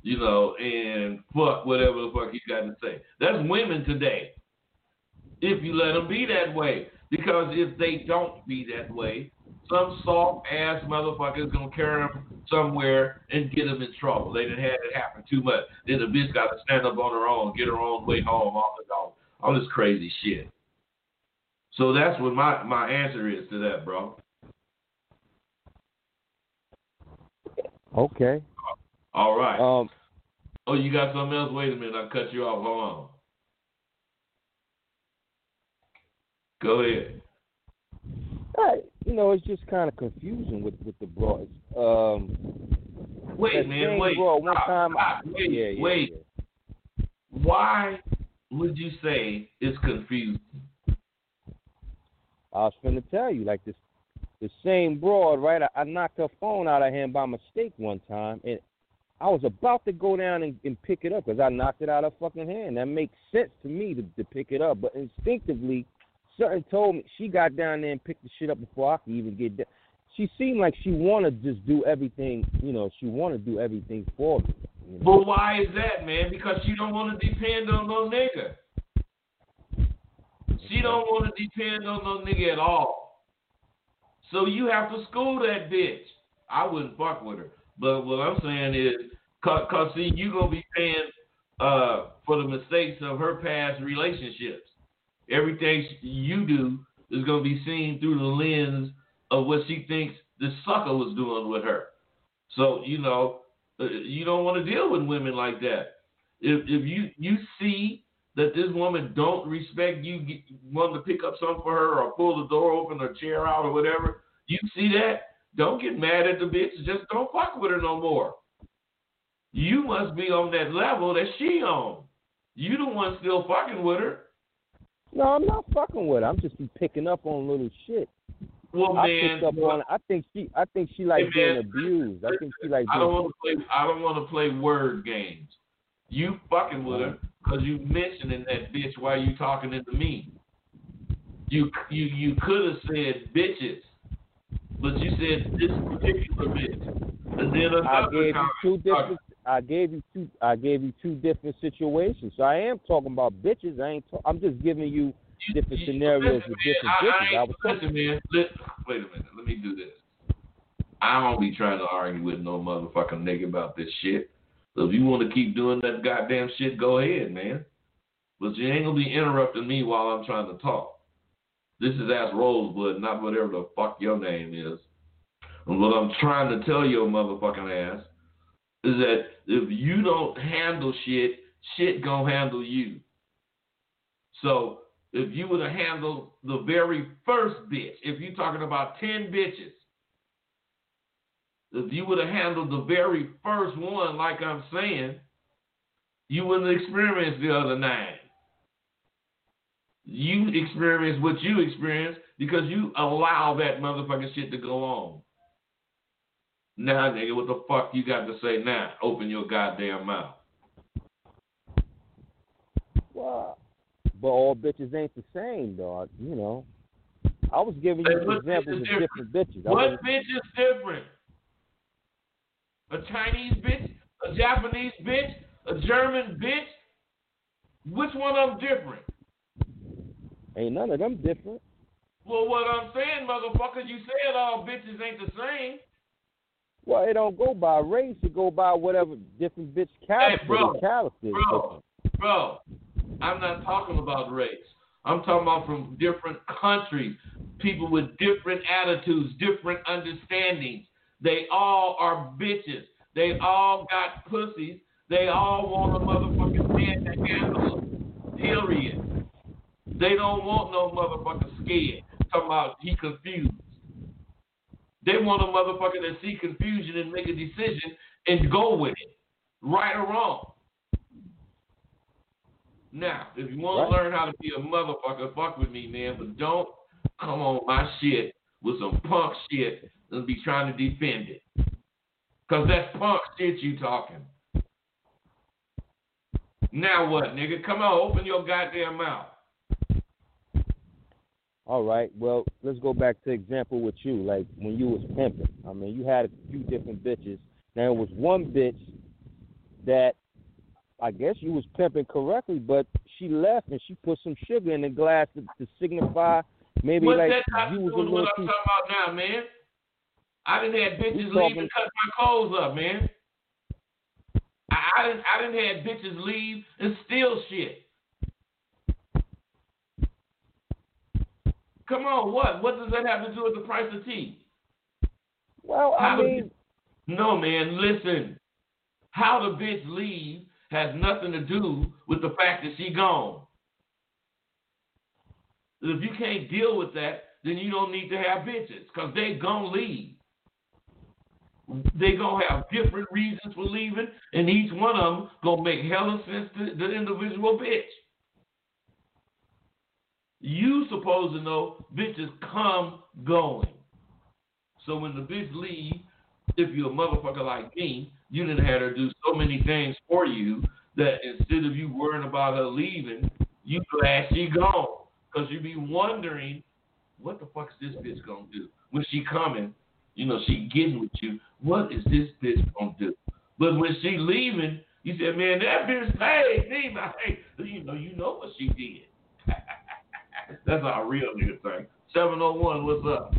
and fuck whatever the fuck you got to say. That's women today. If you let them be that way. Because if they don't be that way, some soft-ass motherfucker is going to carry them somewhere and get them in trouble. They done had it happen too much. Then the bitch got to stand up on her own, get her own way home, all this crazy shit. So that's what my answer is to that, bro.
Okay.
All right. Oh, you got something else? Wait a minute. I cut you off. Hold on. Go ahead.
It's just kind of confusing with the broads.
Wait, man. Wait.
Broad, one time,
wait. Why would you say it's confusing?
I was finna tell you, like the same broad, right? I knocked her phone out of hand by mistake one time, and I was about to go down and pick it up because I knocked it out of her fucking hand. That makes sense to me to pick it up, but instinctively, something told me she got down there and picked the shit up before I could even get down. She seemed like she want to just do everything, she want to do everything for me.
But why is that, man? Because she don't want to depend on no nigga. She don't want to depend on no nigga at all. So you have to school that bitch. I wouldn't fuck with her. But what I'm saying is, cause see, you going to be paying for the mistakes of her past relationships. Everything you do is going to be seen through the lens of what she thinks this sucker was doing with her. So, you don't want to deal with women like that. If you see that this woman don't respect you, wanting to pick up something for her or pull the door open or chair out or whatever, you see that, don't get mad at the bitch. Just don't fuck with her no more. You must be on that level that she on. You the one still fucking with her.
No, I'm not fucking with her. I'm just picking up on little shit.
Well, man,
I think she like being abused. I think she like.
I don't want to play word games. You fucking with her because you mentioning that bitch while you talking to me. You could have said bitches. But you said this particular bitch. And then
I
another
gave you two different. I gave you two different situations. So I am talking about bitches. I'm just giving you different scenarios with different bitches.
Listen, man. Wait a minute. Let me do this. I don't be trying to argue with no motherfucking nigga about this shit. So if you want to keep doing that goddamn shit, go ahead, man. But you ain't gonna be interrupting me while I'm trying to talk. This is Ask Rosebud, not whatever the fuck your name is. And what I'm trying to tell your motherfucking ass is that if you don't handle shit, shit gonna handle you. So if you would have handled the very first bitch, if you're talking about 10 bitches, if you would have handled the very first one, like I'm saying, you wouldn't experience the other 9. You experience what you experience because you allow that motherfucking shit to go on. Now, nigga, what the fuck you got to say now? Open your goddamn mouth.
Well, but all bitches ain't the same, dog. You know, I was giving you examples of different bitches.
What bitch is different? A Chinese bitch? A Japanese bitch? A German bitch? Which one of them different?
Ain't none of them different.
Well, what I'm saying, motherfucker, you said all bitches ain't the same.
Well, it don't go by race. It go by whatever different bitch character.
Hey, bro, I'm not talking about race. I'm talking about from different countries, people with different attitudes, different understandings. They all are bitches. They all got pussies. They all want a motherfucking man to handle them. Period. They don't want no motherfucker scared. Talking about he confused. They want a motherfucker that see confusion and make a decision and go with it, right or wrong. Now, if you want to learn how to be a motherfucker, fuck with me, man. But don't come on my shit with some punk shit and be trying to defend it. Because that's punk shit you talking. Now what, nigga? Come on, open your goddamn mouth.
All right, well, let's go back to example with you, like when you was pimping. I mean, you had a few different bitches. Now, it was one bitch that I guess you was pimping correctly, but she left and she put some sugar in the glass to signify maybe
What's
like
that
you was a little
what I'm talking about now, man? I didn't have bitches leave and cut my clothes up, man. I didn't have bitches leave and steal shit. Come on, what? What does that have to do with the price of tea?
Well,
No, man, listen. How the bitch leave has nothing to do with the fact that she gone. If you can't deal with that, then you don't need to have bitches, because they gonna leave. They gonna have different reasons for leaving, and each one of them gonna make hella sense to the individual bitch. You supposed to know bitches come going. So when the bitch leave, if you're a motherfucker like me, you done had her do so many things for you that instead of you worrying about her leaving, you glad she gone. Because you be wondering, what the fuck is this bitch gonna do? When she coming, you know, she getting with you, what is this bitch gonna do? But when she leaving, you say, man, that bitch paid me. You know what she did. That's our real nigga thing. 701, what's up?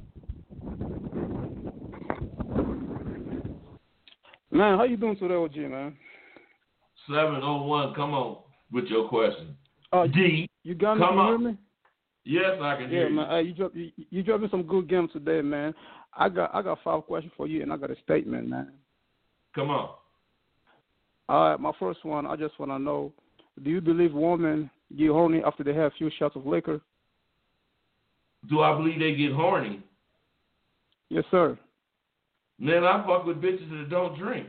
Man, how you doing today, OG, man?
701, come on with your question.
D, you got me? Can you hear me?
Yes, I can hear you.
Yeah, man. You dropping some good games today, man. I got 5 questions for you, and I got a statement, man.
Come on.
All right, my first one, I just want to know, do you believe women get horny after they have a few shots of liquor?
Do I believe they get horny?
Yes, sir.
Man, I fuck with bitches that don't drink.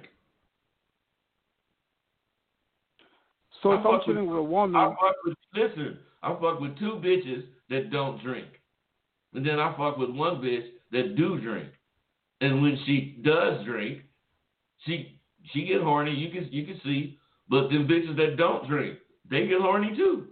So if I'm chilling with a woman...
I fuck with 2 bitches that don't drink. And then I fuck with 1 bitch that do drink. And when she does drink, she get horny, you can see. But them bitches that don't drink, they get horny too.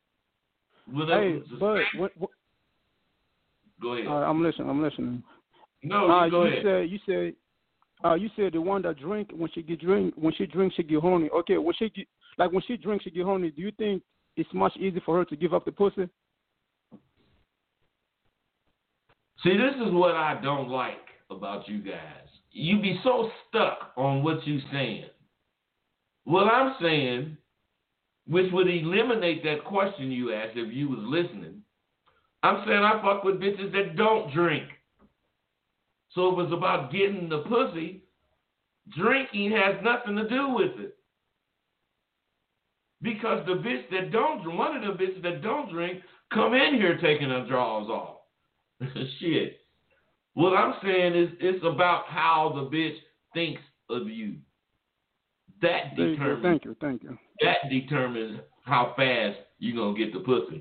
Hey, but...
Go ahead.
I'm listening.
No, you go ahead.
You said the one that drink when she drinks she get horny. Okay, when she drinks she get horny. Do you think it's much easier for her to give up the pussy?
See, this is what I don't like about you guys. You be so stuck on what you saying. What I'm saying, which would eliminate that question you asked if you was listening, I'm saying I fuck with bitches that don't drink. So if it's about getting the pussy, drinking has nothing to do with it. Because the bitch that don't drink, one of the bitches that don't drink, come in here taking her drawers off. Shit. What I'm saying is it's about how the bitch thinks of you. That determines.
Thank you.
That determines how fast you gonna get the pussy.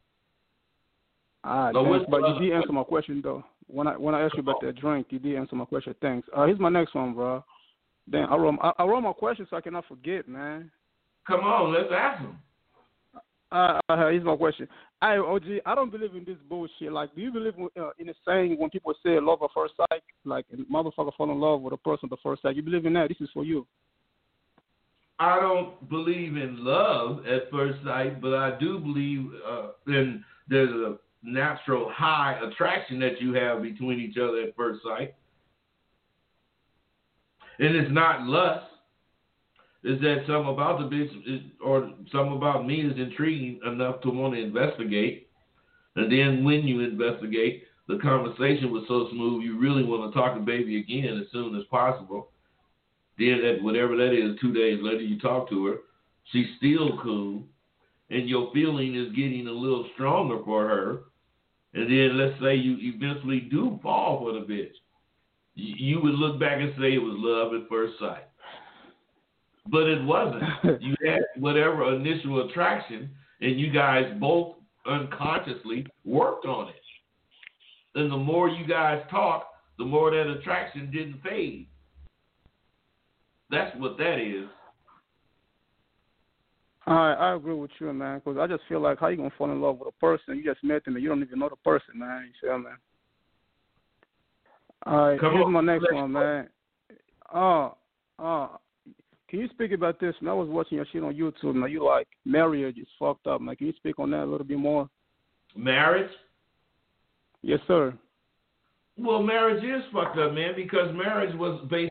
But you did answer my question though. When I asked you about that drink, you did answer my question. Thanks. Here's my next one, bro. Then I wrote my question so I cannot forget, man.
Come on, let's ask them.
Here's my question. OG, I don't believe in this bullshit. Like, do you believe in the saying when people say love at first sight? Like, a motherfucker fall in love with a person at the first sight. You believe in that? This is for you.
I don't believe in love at first sight, but I do believe in there's a natural high attraction that you have between each other at first sight. And it's not lust. Is that something about the bitch or something about me is intriguing enough to want to investigate. And then when you investigate, the conversation was so smooth, you really want to talk to baby again as soon as possible. Then that whatever that is, 2 days later you talk to her, she's still cool, and your feeling is getting a little stronger for her. And then let's say you eventually do fall for the bitch. You would look back and say it was love at first sight. But it wasn't. You had whatever initial attraction, and you guys both unconsciously worked on it. And the more you guys talk, the more that attraction didn't fade. That's what that is.
I agree with you, man, because I just feel like how you going to fall in love with a person? You just met them and you don't even know the person, man. You feel me? All right, here's my next one, man. Can you speak about this? Man, I was watching your shit on YouTube. Now, you like marriage is fucked up. Like, can you speak on that a little bit more?
Marriage?
Yes, sir.
Well, marriage is fucked up, man, because marriage was based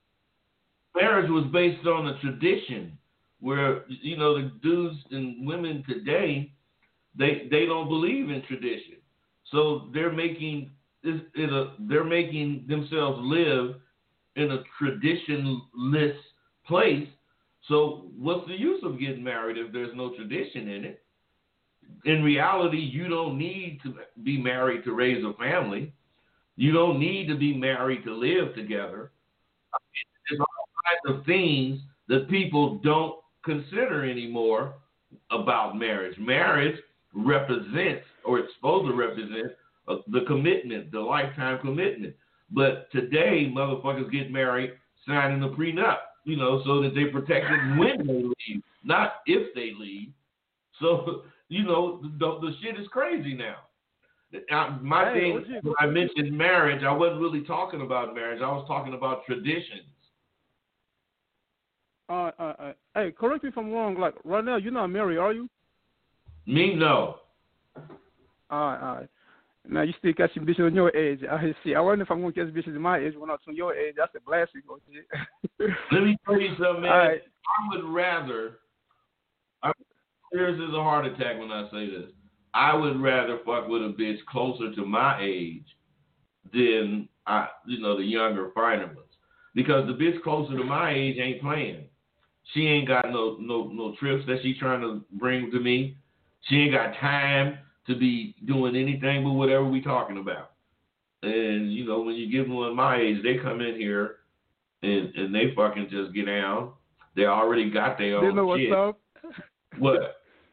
on a tradition where, you know, the dudes and women today, they don't believe in tradition. So they're making themselves live in a traditionless place. So what's the use of getting married if there's no tradition in it? In reality, you don't need to be married to raise a family. You don't need to be married to live together. There's all kinds of things that people don't consider anymore about marriage. Marriage represents, or it's supposed to represent, the commitment, the lifetime commitment. But today, motherfuckers get married signing a prenup, you know, so that they protect them when they leave, not if they leave. So, you know, the shit is crazy now. My thing, when I mentioned marriage, I wasn't really talking about marriage. I was talking about traditions.
Hey, correct me if I'm wrong. Like, right now, you're not married, are you?
Me, no.
All right. Now, you still catching bitches on your age. I see. I wonder if I'm going to catch bitches in my age when I'm on your age. That's a blessing.
Let me tell you something, man. Right. I would rather, yours is a heart attack when I say this. I would rather fuck with a bitch closer to my age than, the younger, finer ones. Because the bitch closer to my age ain't playing. She ain't got no trips that she trying to bring to me. She ain't got time to be doing anything but whatever we talking about. And, you know, when you give one my age, they come in here and they fucking just get down. They already got their own shit.
They know what's up.
What?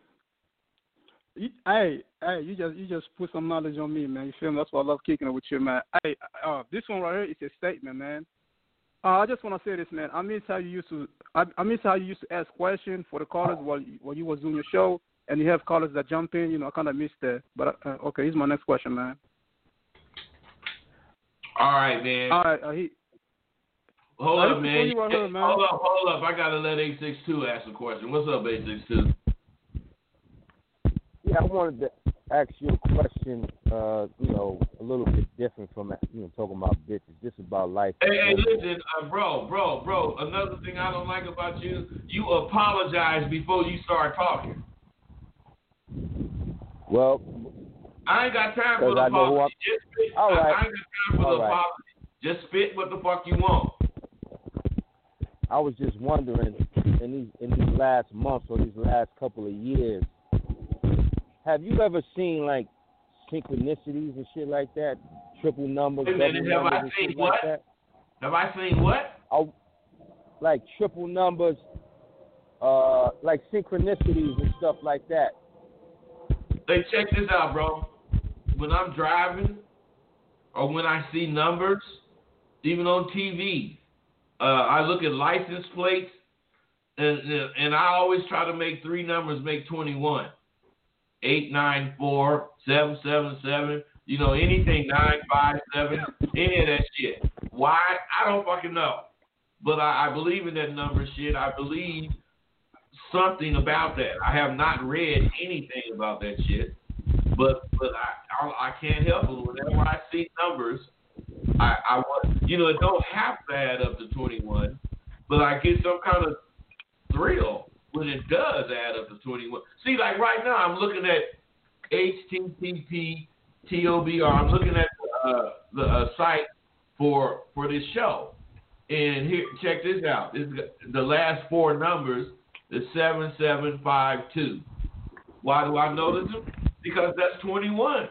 Hey, you just put some knowledge on me, man. You feel me? That's why I love kicking it with you, man. Hey, this one right here is a statement, man. I just want to say this, man. I miss how you used to ask questions for the callers while you was doing your show, and you have callers that jump in. You know, I kind of missed that. But okay, here's my next question, man.
All right, man.
All right,
Hold up, man.
Hold
Hold up. I gotta let 862 ask a question. What's up, 862?
Yeah, I wanted to ask you a question. A little bit different from talking about bitches. This is about life.
Hey, listen, bro. Another thing I don't like about you, you apologize before you start talking.
Well,
I ain't got time for the apology.
All right.
I ain't got time for the apology. Just spit what the fuck you want.
I was just wondering, in these last months or these last couple of years, have you ever seen like synchronicities and shit like that? Triple numbers, double numbers, and shit like that?
Have I seen what?
Like triple numbers, like synchronicities and stuff like that.
Hey, check this out, bro. When I'm driving or when I see numbers, even on TV, I look at license plates, and I always try to make three numbers make 21. 894 777. Anything 957. Any of that shit. Why? I don't fucking know. But I believe in that number shit. I believe something about that. I have not read anything about that shit. But I can't help it. Whenever I see numbers, I want, it don't have to add up to 21, but I get some kind of thrill when it does add up to 21. See, like right now, I'm looking at HTTP TOBR. I'm looking at the site for this show, and here, check this out. The last four numbers is 7752. Why do I notice them? Because that's 21.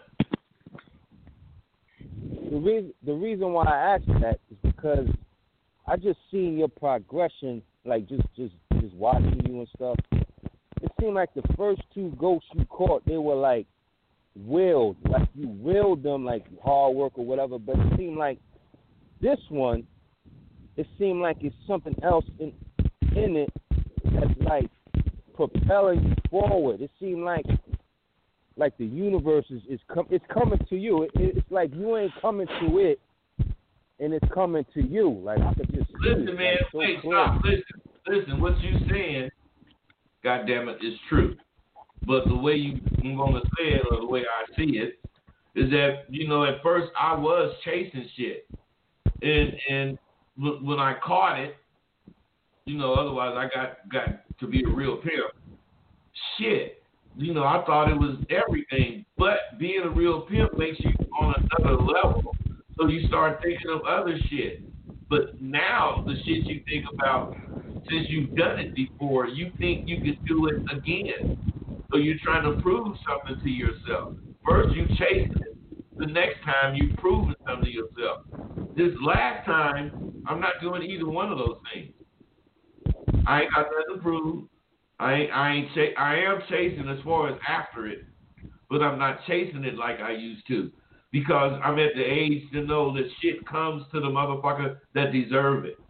The reason why I asked that is because I just seen your progression, like just watching you and stuff. It seemed like the first two ghosts you caught, they were like willed, like you willed them, like hard work or whatever. But it seemed like this one, it seemed like it's something else in it that's like propelling you forward. It seemed like the universe is coming to you. It's like you ain't coming to it, and it's coming to you. Like I could just
listen, man.
Like, so
wait,
clear.
stop. Listen. What you saying, goddamn it, is true. But the way I'm gonna say it, or the way I see it, is that at first I was chasing shit, and when I caught it, otherwise I got to be a real pimp. Shit. I thought it was everything, but being a real pimp makes you on another level. So you start thinking of other shit. But now the shit you think about, since you've done it before, you think you can do it again. So you're trying to prove something to yourself. First you chase it. The next time you proving something to yourself. This last time, I'm not doing either one of those things. I ain't got nothing to prove. I am chasing as far as after it, but I'm not chasing it like I used to, because I'm at the age to know that shit comes to the motherfucker that deserve it.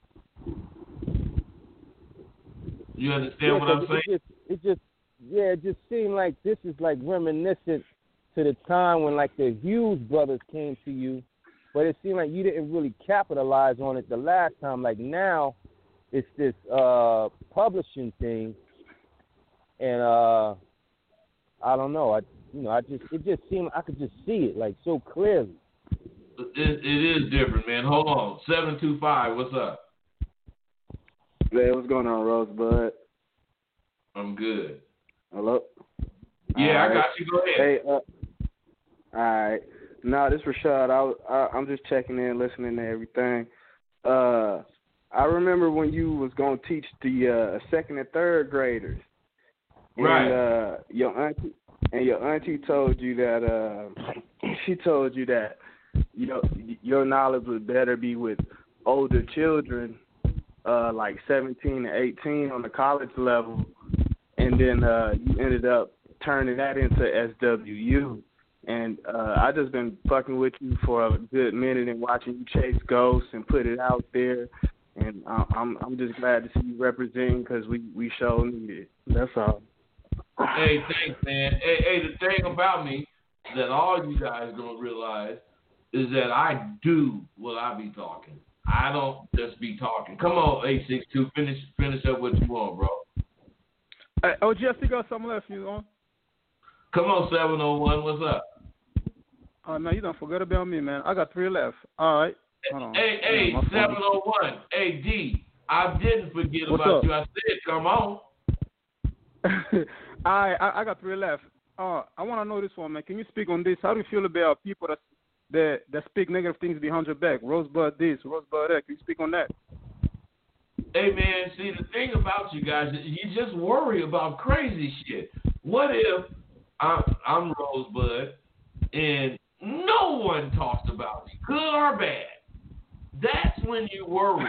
You understand what I'm saying?
It just seemed like this is like reminiscent to the time when like the Hughes brothers came to you, but it seemed like you didn't really capitalize on it the last time. Like now, it's this publishing thing, and I don't know. It just seemed I could just see it like so clearly.
It is different, man. Hold on, 725. What's up?
Hey, what's going on, Rosebud?
I'm good.
Hello.
Yeah, I got you. Go ahead.
Hey, all right. No, this is Rashad. I'm just checking in, listening to everything. I remember when you was gonna teach the second and third graders,
right?
And your auntie told you that she told you that your knowledge would better be with older children, like 17 to 18 on the college level, and then you ended up turning that into SWU. And I just been fucking with you for a good minute and watching you chase ghosts and put it out there. And I'm just glad to see you representing, because we sure need it. That's all.
Hey, thanks, man. Hey, the thing about me that all you guys gonna realize is that I do what I be talking. I don't just be talking. Come on, 862, finish up what you want, bro.
Hey, OG, I still got something left, you know?
Come on, 701, what's up?
Oh, man, you don't forget about me, man. I got 3 left. All right. Hold on.
Hey, 701. Hey, D, I didn't forget
What's
about
up?
you. I said, come on.
I got 3 left. I want to know this one, man. Can you speak on this? How do you feel about people that speak negative things behind your back? Rosebud this, Rosebud that. Can you speak on that?
Hey, man, see, the thing about you guys, you just worry about crazy shit. What if I'm Rosebud and no one talks about me, good or bad? That's when you worry.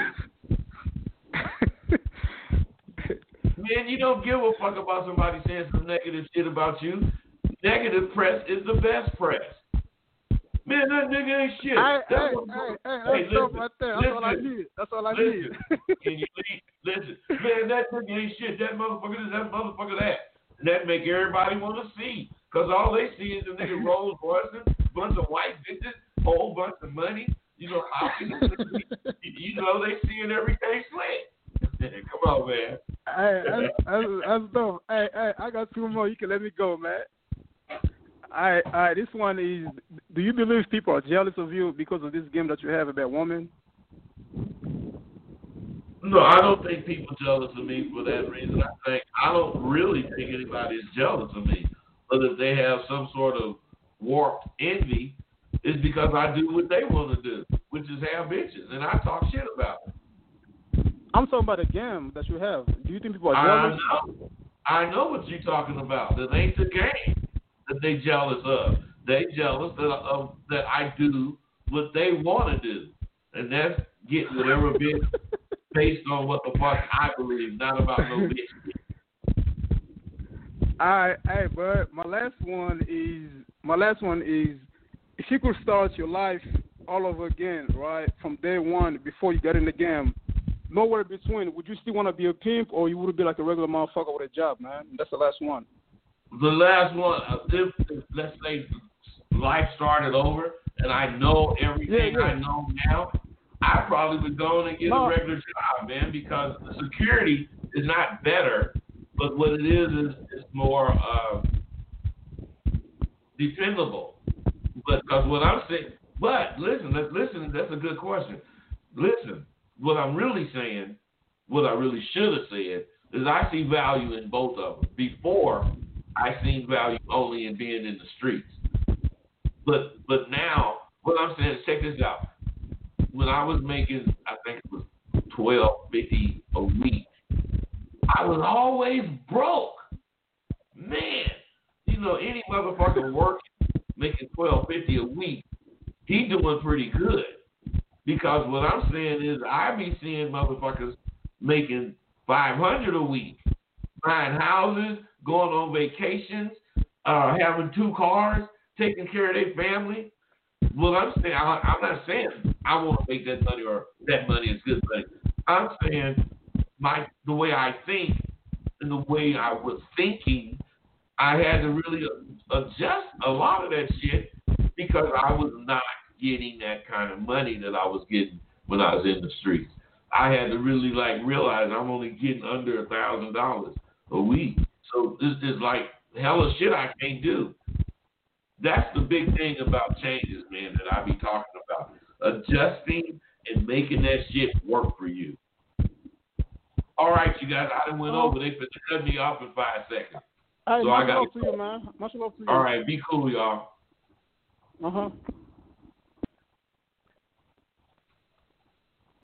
Man, you don't give a fuck about somebody saying some negative shit about you. Negative press is the best press. Man, that nigga ain't shit.
That's stuff right there. That's all I need. That's all I need.
Can you listen? Man, that nigga ain't shit. That motherfucker this, that motherfucker that. And that make everybody want to see. Because all they see is the nigga Rolls Royce, bunch of white bitches, whole bunch of money. You know, how can you know they seeing everything slick. Come on, man.
Hey, that's dope. Hey, I got 2 more. You can let me go, man. All right. This one is: do you believe people are jealous of you because of this game that you have about women?
No, I don't think people jealous of me for that reason. I don't really think anybody is jealous of me. But if they have some sort of warped envy, it's because I do what they want to do, which is have bitches, and I talk shit about it.
I'm talking about the game that you have. Do you think people are jealous?
I know what you're talking about. That ain't the game that they jealous of. They jealous that I do what they want to do, and that's get whatever bitch based on what the fuck I believe, not about no bitch.
All right, hey, bud. My last one is, if you could start your life all over again, right, from day one before you got in the game, nowhere between, would you still want to be a pimp or you would be like a regular motherfucker with a job, man? That's the last one.
The last one, if let's say life started over and I know everything I know now, I probably would go and get a regular job, man, because the security is not better, but what it is more dependable. But because what I'm saying, but listen, that's a good question. Listen, what I'm really saying, what I really should have said, is I see value in both of them. Before, I seen value only in being in the streets. But now, what I'm saying is, check this out. When I was making, I think it was $12.50 a week, I was always broke. Man, you know, any motherfucker working, making $12.50 a week, he doing pretty good. Because what I'm saying is, I be seeing motherfuckers making $500 a week, buying houses, going on vacations, having 2 cars, taking care of their family. Well, I'm saying, I'm not saying I want to make that money or that money is good money. I'm saying the way I think and the way I was thinking, I had to really adjust a lot of that shit because I was not getting that kind of money that I was getting when I was in the streets. I had to really realize I'm only getting under $1,000 a week. So this is like hella shit I can't do. That's the big thing about changes, man, that I be talking about. Adjusting and making that shit work for you. All right, you guys, I done went over. They cut me off in 5 seconds.
Hey,
so
much love to you, man. Much love to you.
All right, be cool, y'all.
Uh-huh.